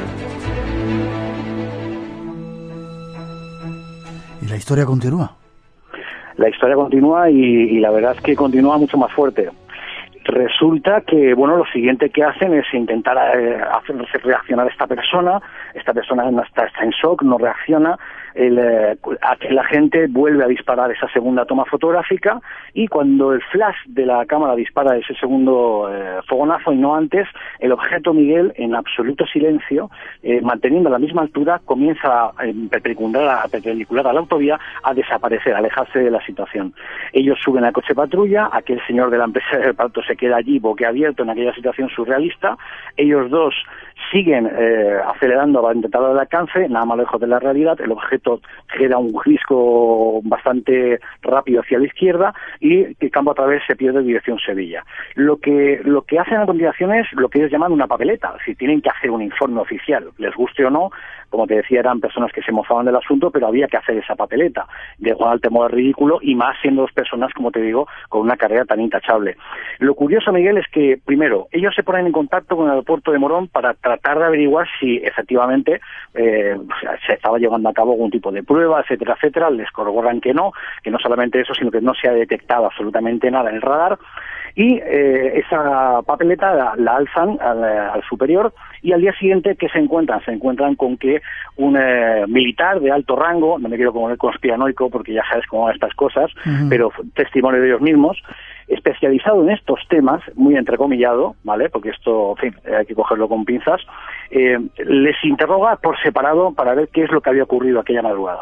¿Y la historia continúa? La historia continúa y la verdad es que continúa mucho más fuerte. Resulta que, bueno, lo siguiente que hacen es intentar hacer reaccionar a esta persona está en shock, no reacciona, aquel agente vuelve a disparar esa segunda toma fotográfica y cuando el flash de la cámara dispara ese segundo fogonazo y no antes, el objeto, Miguel, en absoluto silencio, manteniendo la misma altura, comienza perpendicular a la autovía a desaparecer, a alejarse de la situación. Ellos suben al coche patrulla, aquel señor de la empresa de reparto se queda allí boquiabierto en aquella situación surrealista, ellos dos siguen acelerando para intentar dar el alcance, nada más lejos de la realidad, el objeto genera un risco bastante rápido hacia la izquierda y que campo a través se pierde en dirección Sevilla. Lo que hacen a continuación es lo que ellos llaman una papeleta, si tienen que hacer un informe oficial, les guste o no, como te decía, eran personas que se mofaban del asunto, pero había que hacer esa papeleta, de igual al temor al ridículo, y más siendo dos personas, como te digo, con una carrera tan intachable. Lo curioso, Miguel, es que, primero, ellos se ponen en contacto con el aeropuerto de Morón para tratar de averiguar si efectivamente se estaba llevando a cabo algún tipo de prueba, etcétera, etcétera. Les corroboran que no solamente eso, sino que no se ha detectado absolutamente nada en el radar. Y esa papeleta la alzan al superior y al día siguiente, ¿qué se encuentran? Se encuentran con que un militar de alto rango, no me quiero poner conspiranoico porque ya sabes cómo van estas cosas, pero testimonio de ellos mismos, especializado en estos temas, muy entrecomillado, ¿vale? Porque esto, en fin, hay que cogerlo con pinzas, les interroga por separado para ver qué es lo que había ocurrido aquella madrugada.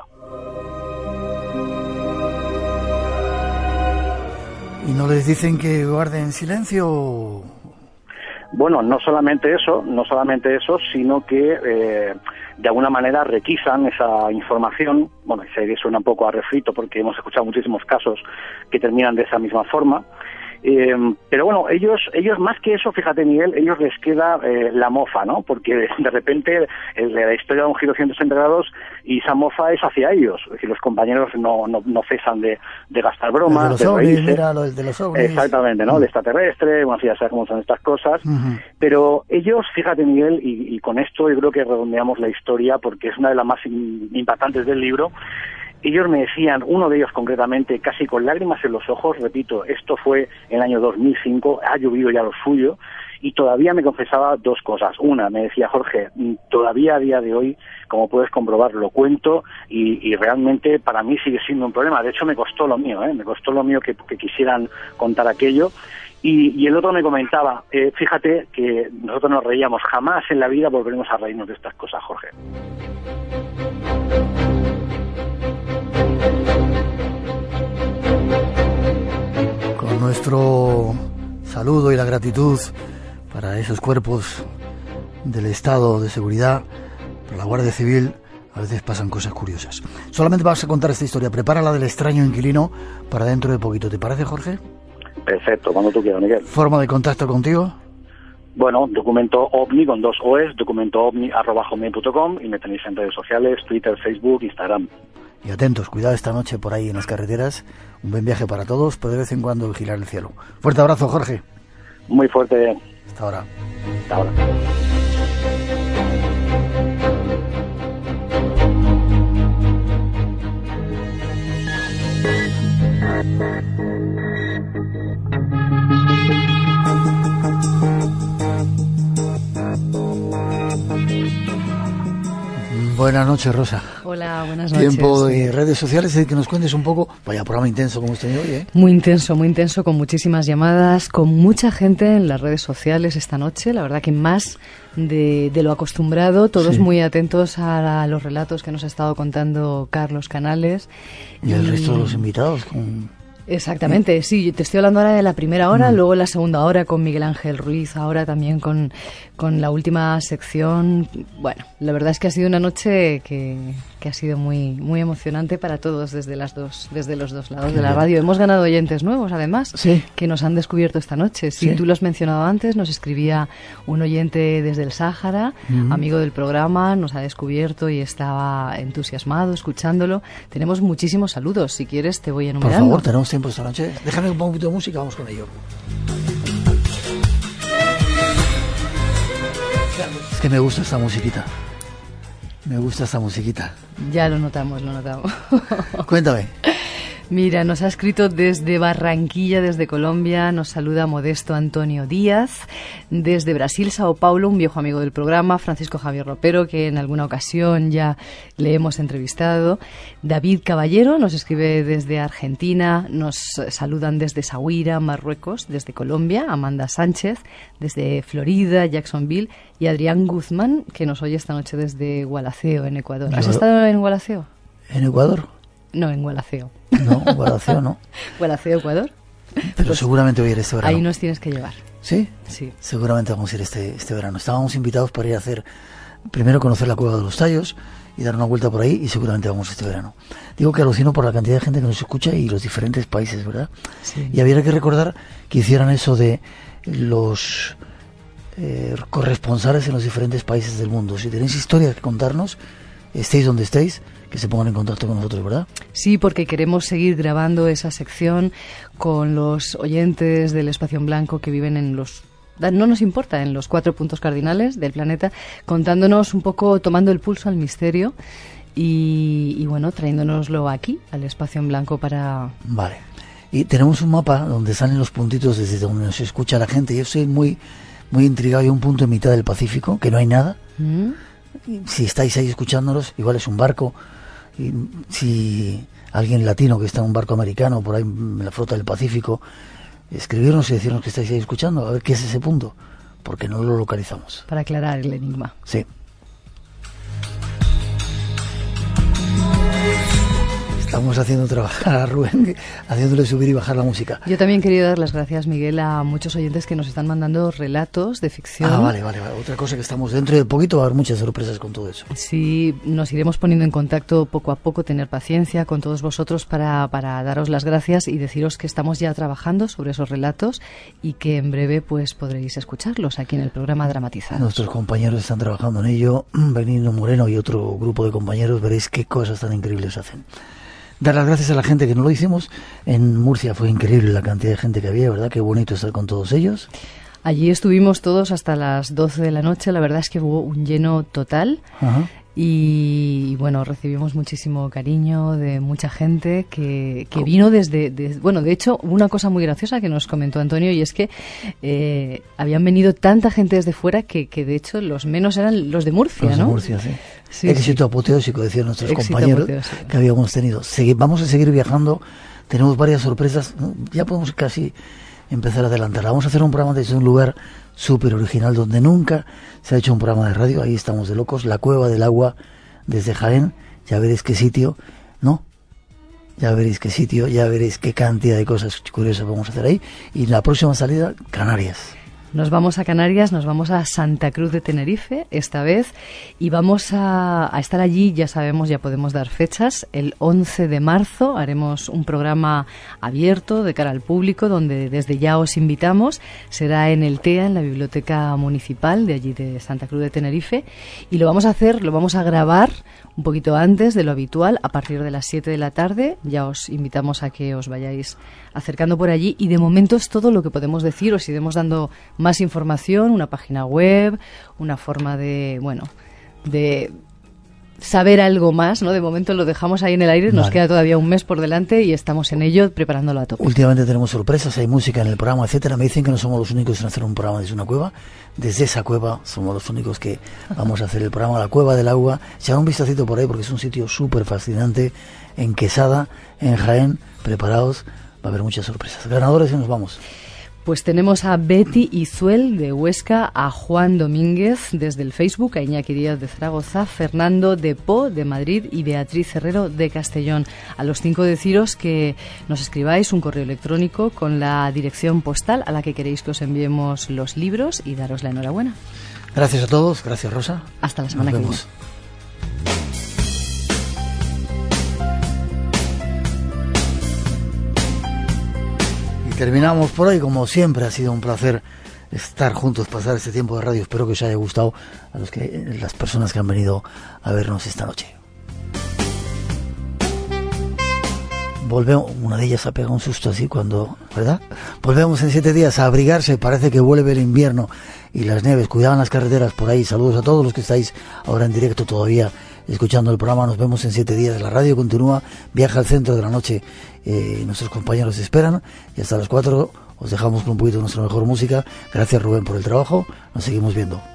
¿Y no les dicen que guarden silencio? Bueno, no solamente eso, sino que de alguna manera requisan esa información. Bueno, se suena un poco a refrito porque hemos escuchado muchísimos casos que terminan de esa misma forma. Pero bueno, ellos más que eso, fíjate Miguel, ellos les queda la mofa, ¿no? Porque de repente la historia da un giro 180 grados y esa mofa es hacia ellos. Es decir, los compañeros no cesan de gastar bromas, de reírse. Mira, lo de los ovnis. Exactamente, ¿no? El extraterrestre, bueno, ya sabes cómo son estas cosas. Pero ellos, fíjate Miguel, y con esto yo creo que redondeamos la historia porque es una de las más impactantes del libro. Ellos me decían, uno de ellos concretamente, casi con lágrimas en los ojos, repito, esto fue en el año 2005, ha llovido ya lo suyo, y todavía me confesaba dos cosas. Una, me decía, Jorge, todavía a día de hoy, como puedes comprobar, lo cuento, y realmente para mí sigue siendo un problema. De hecho, me costó lo mío, que quisieran contar aquello. Y el otro me comentaba, fíjate que nosotros nos reíamos, jamás en la vida volveremos a reírnos de estas cosas, Jorge. Con nuestro saludo y la gratitud para esos cuerpos del Estado de Seguridad, para la Guardia Civil, a veces pasan cosas curiosas. Solamente vas a contar esta historia, prepárala del extraño inquilino para dentro de poquito. ¿Te parece, Jorge? Perfecto, cuando tú quieras, Miguel. ¿Forma de contacto contigo? Bueno, documento ovni con 2 O's, documentoovni@gmail.com, y me tenéis en redes sociales, Twitter, Facebook, Instagram. Y atentos, cuidado esta noche por ahí en las carreteras. Un buen viaje para todos, pero de vez en cuando vigilar el cielo. Fuerte abrazo, Jorge. Muy fuerte. Hasta ahora. Hasta ahora. Buenas noches, Rosa. Hola, buenas noches. Tiempo de redes sociales, que nos cuentes un poco. Vaya programa intenso como este de hoy, ¿eh? Muy intenso, con muchísimas llamadas, con mucha gente en las redes sociales esta noche. La verdad que más de lo acostumbrado, todos muy atentos a los relatos que nos ha estado contando Carlos Canales. Y el resto de los invitados. Exactamente, sí, te estoy hablando ahora de la primera hora, luego la segunda hora con Miguel Ángel Ruiz, ahora también con la última sección. Bueno, la verdad es que ha sido una noche que ha sido muy muy emocionante para todos desde los dos lados de la radio. Hemos ganado oyentes nuevos, además, que nos han descubierto esta noche. Sí, tú lo has mencionado antes, nos escribía un oyente desde el Sáhara, amigo del programa, nos ha descubierto y estaba entusiasmado escuchándolo. Tenemos muchísimos saludos, si quieres te voy enumerando. Por favor, tenemos tiempo esta noche. Déjame un poquito de música, vamos con ello. Es que me gusta esta musiquita. Ya lo notamos. Cuéntame. Mira, nos ha escrito desde Barranquilla, desde Colombia, nos saluda Modesto Antonio Díaz, desde Brasil, Sao Paulo, un viejo amigo del programa, Francisco Javier Ropero, que en alguna ocasión ya le hemos entrevistado, David Caballero nos escribe desde Argentina, nos saludan desde Sahuira, Marruecos, desde Colombia, Amanda Sánchez, desde Florida, Jacksonville, y Adrián Guzmán, que nos oye esta noche desde Gualaceo, en Ecuador. ¿Has estado en Gualaceo? ¿En Ecuador? No, en Gualaceo. No, Gualaceo no. ¿Gualaceo, Ecuador? Pero pues seguramente voy a ir este verano. Ahí nos tienes que llevar. ¿Sí? Sí. Seguramente vamos a ir este verano. Estábamos invitados para ir a hacer, primero conocer la Cueva de los Tallos y dar una vuelta por ahí, y seguramente vamos este verano. Digo que alucino por la cantidad de gente que nos escucha y los diferentes países, ¿verdad? Sí. Y habría que recordar que hicieran eso de los corresponsales en los diferentes países del mundo. Si tenéis historias que contarnos, estéis donde estéis, que se pongan en contacto con nosotros, ¿verdad? Sí, porque queremos seguir grabando esa sección con los oyentes del Espacio en Blanco que viven en no nos importa, en los 4 puntos cardinales del planeta, contándonos un poco, tomando el pulso al misterio y bueno, trayéndonoslo aquí, al Espacio en Blanco para... Vale. Y tenemos un mapa donde salen los puntitos desde donde nos escucha la gente. Yo estoy muy, muy intrigado. Hay un punto en mitad del Pacífico, que no hay nada. Si estáis ahí escuchándonos, igual es un barco. Y si alguien latino que está en un barco americano por ahí en la flota del Pacífico, escribirnos y decirnos que estáis ahí escuchando, a ver qué es ese punto, porque no lo localizamos. Para aclarar el enigma. Sí. Estamos haciendo trabajar a Rubén, haciéndole subir y bajar la música. Yo también quería dar las gracias, Miguel, a muchos oyentes que nos están mandando relatos de ficción. Vale. Otra cosa que estamos dentro de poquito, va a haber muchas sorpresas con todo eso. Sí, nos iremos poniendo en contacto poco a poco, tener paciencia con todos vosotros para daros las gracias y deciros que estamos ya trabajando sobre esos relatos y que en breve pues podréis escucharlos aquí en el programa Dramatizados. Nuestros compañeros están trabajando en ello, Benigno Moreno y otro grupo de compañeros, veréis qué cosas tan increíbles hacen. Dar las gracias a la gente que no lo hicimos. En Murcia fue increíble la cantidad de gente que había, ¿verdad? Qué bonito estar con todos ellos. Allí estuvimos todos hasta las 12 de la noche, la verdad es que hubo un lleno total. Ajá. Y bueno, recibimos muchísimo cariño de mucha gente que vino bueno, de hecho, una cosa muy graciosa que nos comentó Antonio, y es que habían venido tanta gente desde fuera que de hecho los menos eran los de Murcia, los ¿no? De Murcia, sí. Sí, éxito apoteósico, decían nuestros compañeros que habíamos tenido. Vamos a seguir viajando, tenemos varias sorpresas, ya podemos casi empezar a adelantar. Vamos a hacer un programa desde un lugar súper original donde nunca se ha hecho un programa de radio. Ahí estamos de locos, la Cueva del Agua desde Jaén. Ya veréis qué sitio, ¿no? Ya veréis qué sitio, ya veréis qué cantidad de cosas curiosas vamos a hacer ahí. Y la próxima salida, Canarias. Nos vamos a Canarias, nos vamos a Santa Cruz de Tenerife esta vez y vamos a estar allí, ya sabemos, ya podemos dar fechas. El 11 de marzo haremos un programa abierto de cara al público donde desde ya os invitamos. Será en el TEA, en la Biblioteca Municipal de allí de Santa Cruz de Tenerife, y lo vamos a grabar un poquito antes de lo habitual, a partir de las 7 de la tarde. Ya os invitamos a que os vayáis acercando por allí y de momento es todo lo que podemos decir. Os iremos dando más información, una página web, una forma de saber algo más, ¿no? De momento lo dejamos ahí en el aire, nos queda todavía un mes por delante y estamos en ello preparándolo a tope. Últimamente tenemos sorpresas, hay música en el programa, etcétera. Me dicen que no somos los únicos en hacer un programa desde una cueva. Desde esa cueva somos los únicos que vamos a hacer el programa La Cueva del Agua. Echad un vistacito por ahí porque es un sitio súper fascinante en Quesada, en Jaén. Preparaos, va a haber muchas sorpresas. Ganadores y nos vamos. Pues tenemos a Betty Izuel de Huesca, a Juan Domínguez desde el Facebook, a Iñaki Díaz de Zaragoza, Fernando de Po de Madrid y Beatriz Herrero de Castellón. A los 5 deciros que nos escribáis un correo electrónico con la dirección postal a la que queréis que os enviemos los libros y daros la enhorabuena. Gracias a todos, gracias Rosa. Hasta la semana que viene. Terminamos por hoy, como siempre ha sido un placer estar juntos, pasar este tiempo de radio. Espero que os haya gustado a las personas que han venido a vernos esta noche. Volvemos, una de ellas ha pegado un susto así cuando, ¿verdad? Volvemos en 7 días a abrigarse, parece que vuelve el invierno y las nieves, cuidado en las carreteras por ahí. Saludos a todos los que estáis ahora en directo todavía escuchando el programa. Nos vemos en 7 días, la radio continúa, viaja al centro de la noche. Nuestros compañeros esperan y hasta las 4 os dejamos con un poquito de nuestra mejor música. Gracias Rubén por el trabajo, nos seguimos viendo.